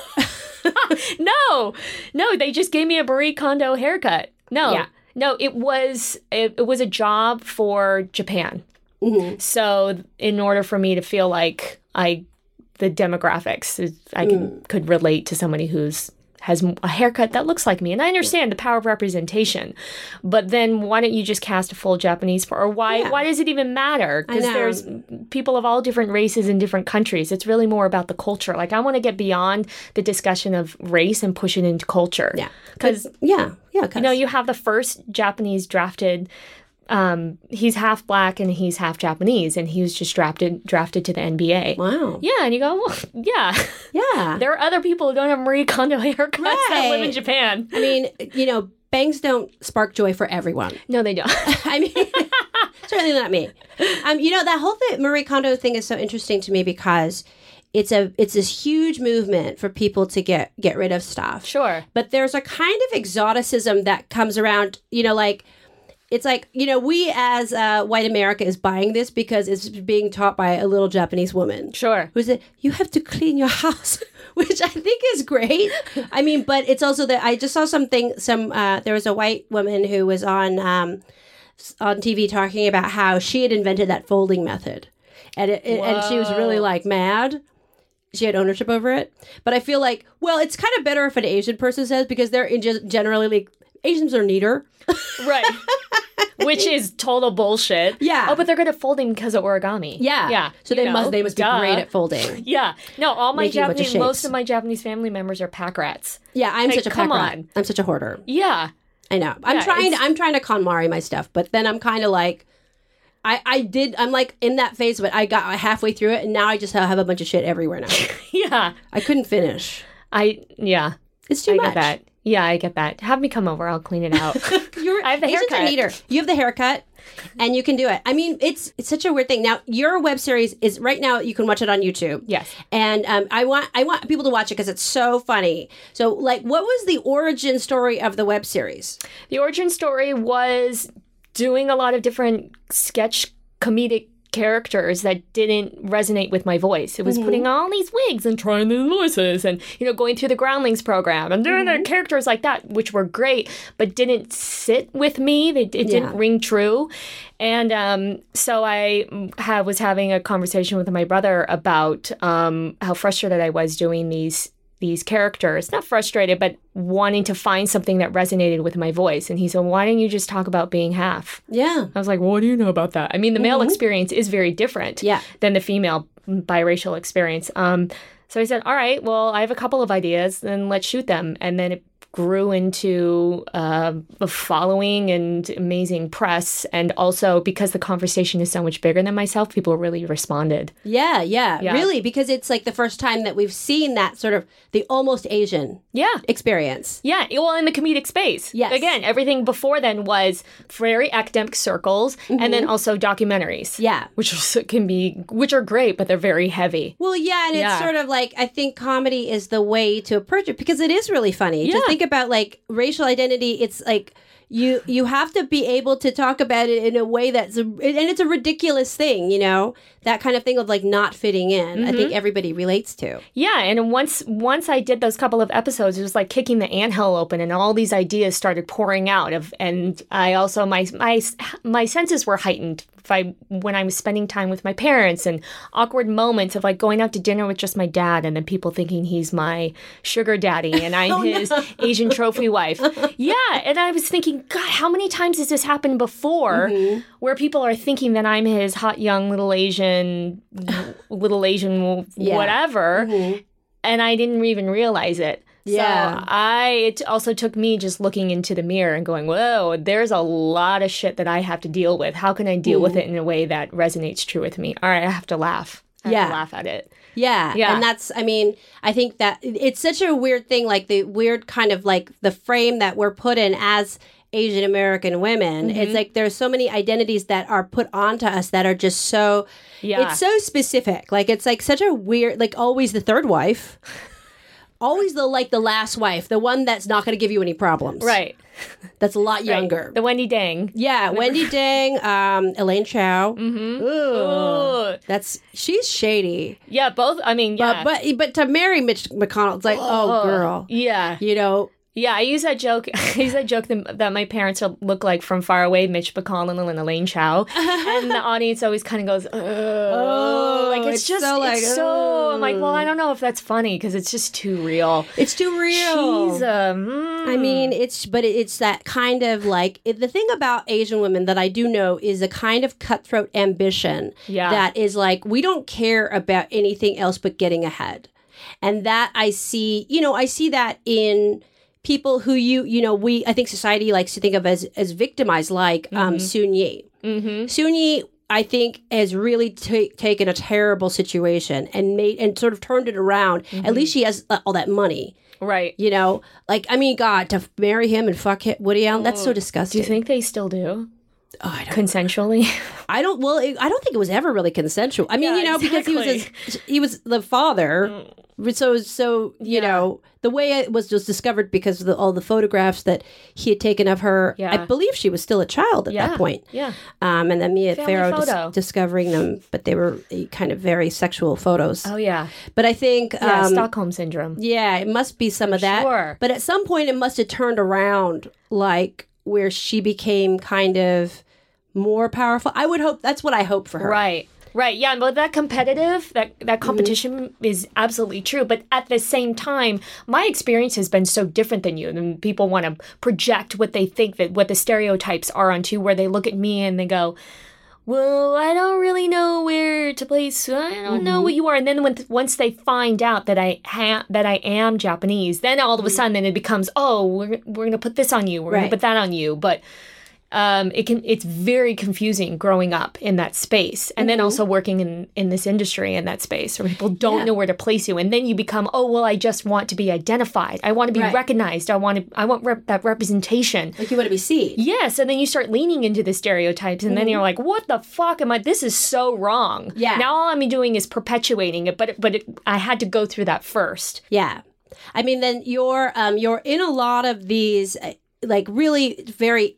No, no, they just gave me a Marie Kondo haircut. No, Yeah. no, it was it, it was a job for Japan. Mhm. So in order for me to feel like I, the demographics, is- I can, Mm. could relate to somebody who's has a haircut that looks like me, and I understand the power of representation, but then why don't you just cast a full Japanese for, or why Yeah. why does it even matter? I Because know. there's people of all different races in different countries. It's really more about the culture. Like I want to get beyond the discussion of race and push it into culture. Yeah. Because yeah, yeah. 'cause- you know, you have the first Japanese drafted. Um, he's half black and he's half Japanese, and he was just drafted drafted to the N B A. Wow. Yeah, and you go, well, yeah. Yeah. There are other people who don't have Marie Kondo haircuts that live in Right. Japan. I mean, you know, bangs don't spark joy for everyone. No, they don't. I mean, certainly not me. Um, you know, that whole thing, Marie Kondo thing is so interesting to me because it's a it's this huge movement for people to get get rid of stuff. Sure. But there's a kind of exoticism that comes around, you know, like, it's like, you know, we as uh, white America is buying this because it's being taught by a little Japanese woman. Sure. Who said, you have to clean your house, which I think is great. I mean, but it's also that I just saw something, some, uh, there was a white woman who was on, um, on T V talking about how she had invented that folding method. And, it, it, and she was really like mad. She had ownership over it. But I feel like, well, it's kind of better if an Asian person says, because they're in just generally like, Asians are neater. Right. Which is total bullshit. Yeah. Oh, but they're good at folding because of origami. Yeah. Yeah. So you they know, must they must duh. be great at folding. Yeah. No, all my Making a bunch of Japanese, most shapes. of my Japanese family members are pack rats. Yeah, I'm Like, such a come pack rat. on. I'm such a hoarder. Yeah. I know. I'm Yeah, trying to it's- I'm trying to KonMari my stuff, but then I'm kind of like I, I did I'm like in that phase, but I got halfway through it and now I just have a bunch of shit everywhere now. Yeah. I couldn't finish. I, yeah. It's too I much. get that. Yeah, I get that. Have me come over. I'll clean it out. You're, I have the Asians haircut. are neater. You have the haircut, and you can do it. I mean, it's it's such a weird thing. Now, your web series is right now. You can watch it on YouTube. Yes. And um, I want I want people to watch it because it's so funny. So, like, what was the origin story of the web series? The origin story was doing a lot of different sketch comedic characters that didn't resonate with my voice. It was mm-hmm. putting on these wigs and trying these voices and, you know, going through the Groundlings program and doing mm-hmm. the characters like that, which were great, but didn't sit with me. They, it yeah. didn't ring true. And um, so I have, was having a conversation with my brother about um, how frustrated I was doing these these characters. Not frustrated, but wanting to find something that resonated with my voice. And he said, why don't you just talk about being half? Yeah. I was like, well, what do you know about that? I mean, the male mm-hmm. experience is very different yeah. than the female biracial experience. Um, so I said, all right, well, I have a couple of ideas, then let's shoot them. And then it grew into uh, a following and amazing press. And also because the conversation is so much bigger than myself, people really responded. Yeah, yeah, Yeah. really, because it's like the first time that we've seen that sort of the almost Asian Yeah. experience. Yeah, well, in the comedic space. Yes. Again, everything before then was very academic circles and then also documentaries. Yeah. Which also can be, which are great, but they're very heavy. Well, yeah, and Yeah. it's sort of like, I think comedy is the way to approach it because it is really funny. Yeah. To think about like racial identity, it's like you you have to be able to talk about it in a way that's, a, and it's a ridiculous thing, you know, that kind of thing of like not fitting in. I think everybody relates to. Yeah, and once once I did those couple of episodes, it was like kicking the anthill open, and all these ideas started pouring out. Of, and I also my my my senses were heightened if I when I was spending time with my parents, and awkward moments of like going out to dinner with just my dad, and then people thinking he's my sugar daddy and I'm Oh, his no. Asian trophy wife. Yeah, and I was thinking, God, how many times has this happened before, where people are thinking that I'm his hot young little Asian, little Asian Yeah. whatever, and I didn't even realize it. Yeah. So I, it also took me just looking into the mirror and going, whoa, there's a lot of shit that I have to deal with. How can I deal with it in a way that resonates true with me? All right, I have to laugh. I have Yeah. to laugh at it. Yeah. Yeah. And that's, I mean, I think that it's such a weird thing, like the weird kind of like the frame that we're put in as Asian American women. It's like there's so many identities that are put onto us that are just so, Yeah. it's so specific. Like it's like such a weird, like always the third wife. Always the like the last wife, the one that's not going to give you any problems. Right. That's a lot Right. younger. The Wendy Dang. Yeah, Wendy Dang, um, Elaine Chow. Mm-hmm. Ooh. That's she's shady. Yeah, both. I mean, yeah. But but but to marry Mitch McConnell, it's like, oh, girl. Yeah. You know, Yeah, I use that joke. I use that joke that, that my parents are, look like from far away, Mitch McConnell and Elaine Chow, and the audience always kind of goes, "Oh, like it's, it's just so like, it's so." I'm like, well, I don't know if that's funny because it's just too real. it's too real. She's a. Mm. I mean, it's but it's that kind of like it, the thing about Asian women that I do know is a kind of cutthroat ambition Yeah. that is like we don't care about anything else but getting ahead, and that I see. You know, I see that in people who you you know we I think society likes to think of as as victimized, like um, Soon Yi. Mm-hmm. Soon Yi, I think, has really ta- taken a terrible situation and made and sort of turned it around. At least she has uh, all that money. Right. You know, like, I mean, God, to marry him and fuck him, Woody Allen, that's so Do disgusting. you think they still do? Oh, I don't, Consensually? I don't, well, it, I don't think it was ever really consensual. I mean, Yeah, you know, because he was exactly. his, he was the father. So, so you Yeah. know, the way it was just discovered because of the, all the photographs that he had taken of her. Yeah. I believe she was still a child at Yeah. that point. Yeah. Um, and then Mia Family Farrow dis- photo. discovering them, but they were uh, kind of very sexual photos. Oh, yeah. But I think, Yeah, um, Stockholm Syndrome. yeah, it must be some of that. Sure. But at some point, it must have turned around, like where she became kind of more powerful. I would hope that's what I hope for her. Right. Right. Yeah. But that competitive, that, that competition is absolutely true. But at the same time, my experience has been so different than you. And people want to project what they think that what the stereotypes are onto, where they look at me and they go, well, I don't really know where to place. I don't know what you are. And then when, once they find out that I ha- that I am Japanese, then all of a sudden then it becomes, oh, we're we're gonna put this on you. We're Right. gonna put that on you. But um, it can it's very confusing growing up in that space, and then also working in in this industry in that space where people don't Yeah. know where to place you, and then you become, oh well, I just want to be identified. I want to be Right. recognized. I want to I want rep- that representation. Like you want to be seen. Yes, and then you start leaning into the stereotypes, and then you're like, "What the fuck am I? This is so wrong." Yeah. Now all I'm doing is perpetuating it, but but it, I had to go through that first. Yeah. I mean, then you're um, you're in a lot of these uh, like really very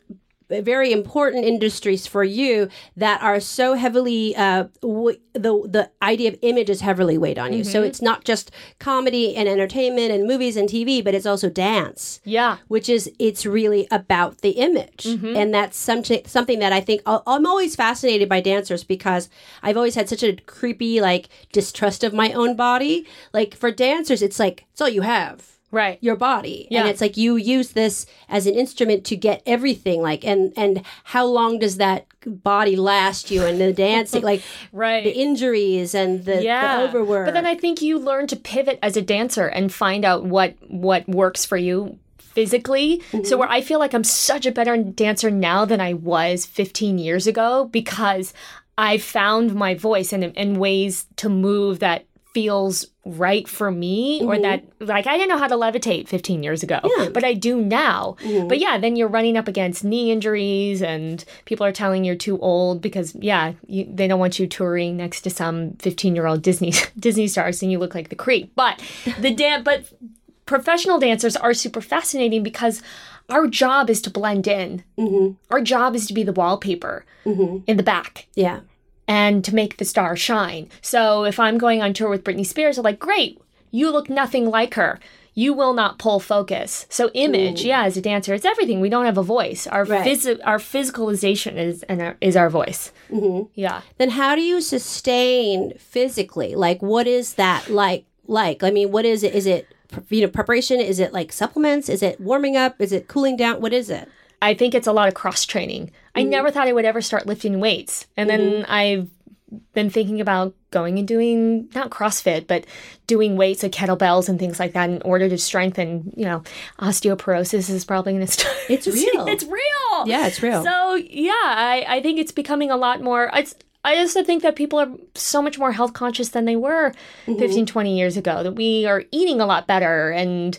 very important industries for you that are so heavily uh, w- the the idea of image is heavily weighed on you. Mm-hmm. So it's not just comedy and entertainment and movies and T V, but it's also dance. Yeah, which is it's really about the image, mm-hmm. and that's something something that I think I'll, I'm always fascinated by dancers because I've always had such a creepy like distrust of my own body. Like for dancers, it's like it's all you have. Right. Your body. Yeah. And it's like you use this as an instrument to get everything. Like, and, and how long does that body last you? And the dancing, like right. the injuries and the, yeah. the overwork. But then I think you learn to pivot as a dancer and find out what, what works for you physically. Mm-hmm. So where I feel like I'm such a better dancer now than I was fifteen years ago because I found my voice and, and ways to move that feels right for me mm-hmm. or that like I didn't know how to levitate fifteen years ago yeah. but I do now mm-hmm. but yeah then you're running up against knee injuries and people are telling you're too old because yeah you, they don't want you touring next to some fifteen year old Disney Disney stars and you look like the creep but the dan- but professional dancers are super fascinating because our job is to blend in mm-hmm. our job is to be the wallpaper mm-hmm. in the back yeah and to make the star shine. So if I'm going on tour with Britney Spears, I'm like, great, you look nothing like her. You will not pull focus. So image, mm. yeah, as a dancer, it's everything. We don't have a voice. Our right. phys- our physicalization is and our, is our voice. Mm-hmm. Yeah. Then how do you sustain physically? Like, what is that like? Like, I mean, what is it? Is it you know preparation? Is it like supplements? Is it warming up? Is it cooling down? What is it? I think it's a lot of cross training. Mm-hmm. I never thought I would ever start lifting weights. And then mm-hmm. I've been thinking about going and doing, not CrossFit, but doing weights like kettlebells and things like that in order to strengthen, you know, osteoporosis is probably going to start. It's real. It's real. Yeah, it's real. So, yeah, I, I think it's becoming a lot more, it's, I also think that people are so much more health conscious than they were mm-hmm. fifteen, twenty years ago, that we are eating a lot better. And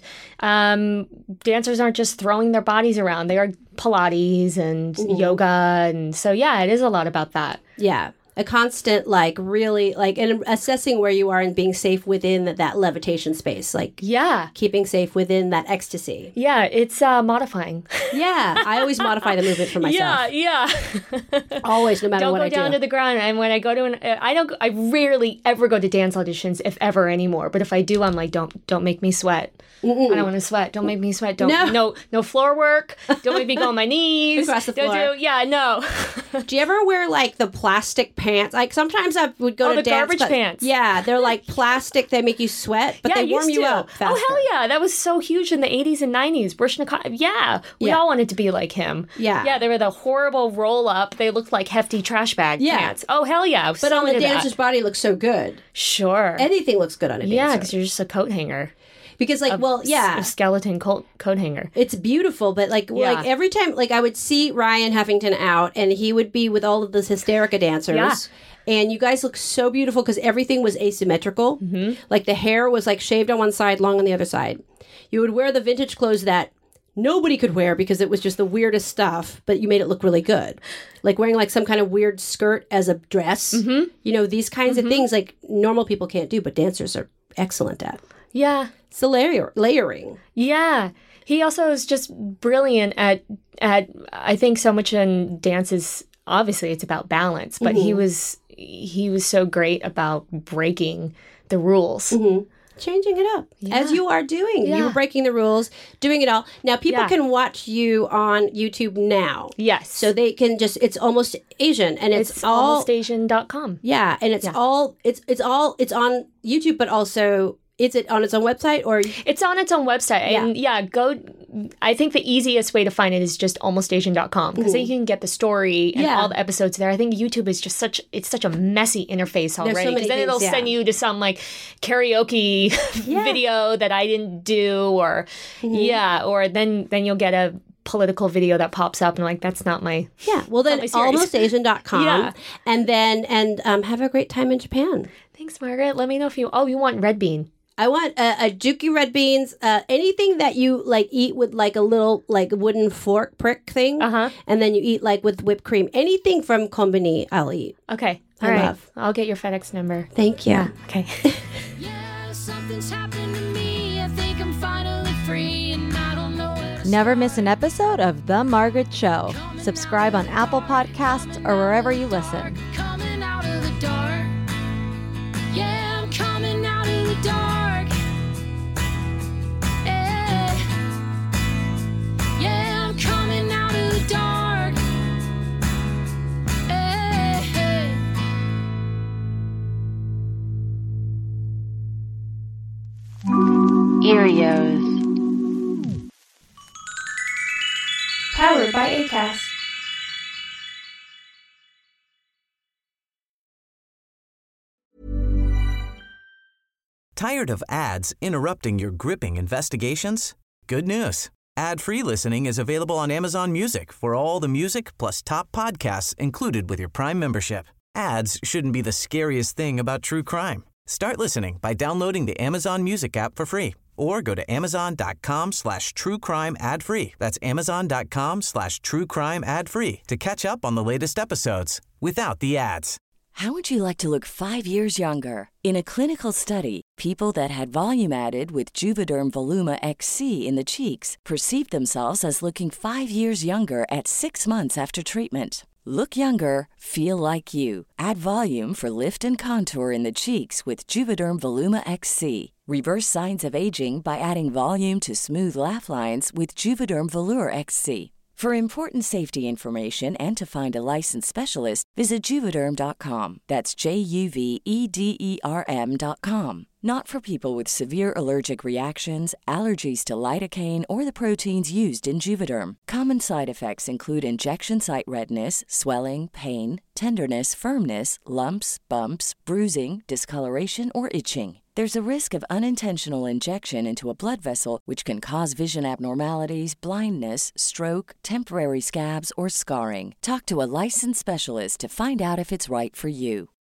um, dancers aren't just throwing their bodies around. They are Pilates and mm-hmm. yoga. And so, yeah, it is a lot about that. Yeah. A constant, like, really, like, and assessing where you are and being safe within that, that levitation space. Like, yeah. Keeping safe within that ecstasy. Yeah, it's uh, modifying. Yeah, I always modify the movement for myself. Yeah, yeah. Always, no matter don't what I do. Don't go down to the ground. And when I go to an, I don't, I rarely ever go to dance auditions, if ever anymore. But if I do, I'm like, don't, don't make me sweat. Mm-mm. I don't want to sweat. Don't make me sweat. Don't no no, no floor work. Don't make me go on my knees. Across the floor. Don't do, yeah, no. Do you ever wear like the plastic pants? Like sometimes I would go oh, to the dance. garbage but, pants. Yeah, they're like plastic. They make you sweat, but yeah, they warm you to. up faster. Oh hell yeah, that was so huge in the eighties and nineties. Burshnikov, yeah, we yeah. all wanted to be like him. Yeah, yeah, they were the horrible roll up. They looked like hefty trash bag yeah. pants. Oh hell yeah, but so on the into dancer's that. body looks so good. Sure, anything looks good on a dancer. Yeah, because you're just a coat hanger. Because like, a, well, yeah, a skeleton coat, coat hanger. It's beautiful, but like, yeah. like every time, like I would see Ryan Huffington out, and he would be with all of those Hysterica dancers. Yeah. And you guys look so beautiful because everything was asymmetrical. Mm-hmm. Like the hair was like shaved on one side, long on the other side. You would wear the vintage clothes that nobody could wear because it was just the weirdest stuff, but you made it look really good. Like wearing like some kind of weird skirt as a dress. Mm-hmm. You know, these kinds mm-hmm. of things like normal people can't do, but dancers are excellent at. Yeah. It's the layer, layering. Yeah. He also is just brilliant at, at, I think so much in dance is, obviously it's about balance, but mm-hmm. he was, he was so great about breaking the rules. Mm-hmm. Changing it up, yeah. as you are doing. Yeah. You were breaking the rules, doing it all. Now, people yeah. can watch you on YouTube now. Yes. So they can just, it's Almost Asian, and it's, it's all... almost asian dot com. Yeah, and it's yeah. all, it's it's all, it's on YouTube, but also... Is it on its own website or? It's on its own website. Yeah. And yeah, go. I think the easiest way to find it is just almost asian dot com because mm-hmm. then you can get the story and yeah. all the episodes there. I think YouTube is just such, it's such a messy interface already. Because so then things, it'll yeah. send you to some like karaoke yeah. video that I didn't do or, mm-hmm. yeah, or then, then you'll get a political video that pops up and I'm like, that's not my yeah well then almost asian dot com yeah. and then and um have a great time in Japan. Thanks, Margaret. Let me know if you oh you want red bean. I want a, a Juki red beans, uh, anything that you like eat with like a little like wooden fork prick thing, uh-huh. and then you eat like with whipped cream. Anything from Konbini, I'll eat. Okay, all I right. love. I'll get your FedEx number. Thank you. Yeah. Okay. Yeah, something's happened to me. I think I'm finally free, and I don't know. Never miss an episode of The Margaret Cho. Subscribe on Apple Podcasts or wherever you listen. Coming out of the dark. Yeah, I'm coming out of the dark. Yeah, yeah, I'm coming out of the dark. Yeah. Erios. Powered by Acast. Tired of ads interrupting your gripping investigations? Good news. Ad-free listening is available on Amazon Music for all the music plus top podcasts included with your Prime membership. Ads shouldn't be the scariest thing about true crime. Start listening by downloading the Amazon Music app for free or go to amazon.com slash true crime ad free. That's amazon.com slash true crime ad free to catch up on the latest episodes without the ads. How would you like to look five years younger? In a clinical study, people that had volume added with Juvederm Voluma X C in the cheeks perceived themselves as looking five years younger at six months after treatment. Look younger, feel like you. Add volume for lift and contour in the cheeks with Juvederm Voluma X C. Reverse signs of aging by adding volume to smooth laugh lines with Juvederm Volure X C. For important safety information and to find a licensed specialist, visit Juvederm dot com. That's J U V E D E R M dot com. Not for people with severe allergic reactions, allergies to lidocaine, or the proteins used in Juvederm. Common side effects include injection site redness, swelling, pain, tenderness, firmness, lumps, bumps, bruising, discoloration, or itching. There's a risk of unintentional injection into a blood vessel, which can cause vision abnormalities, blindness, stroke, temporary scabs, or scarring. Talk to a licensed specialist to find out if it's right for you.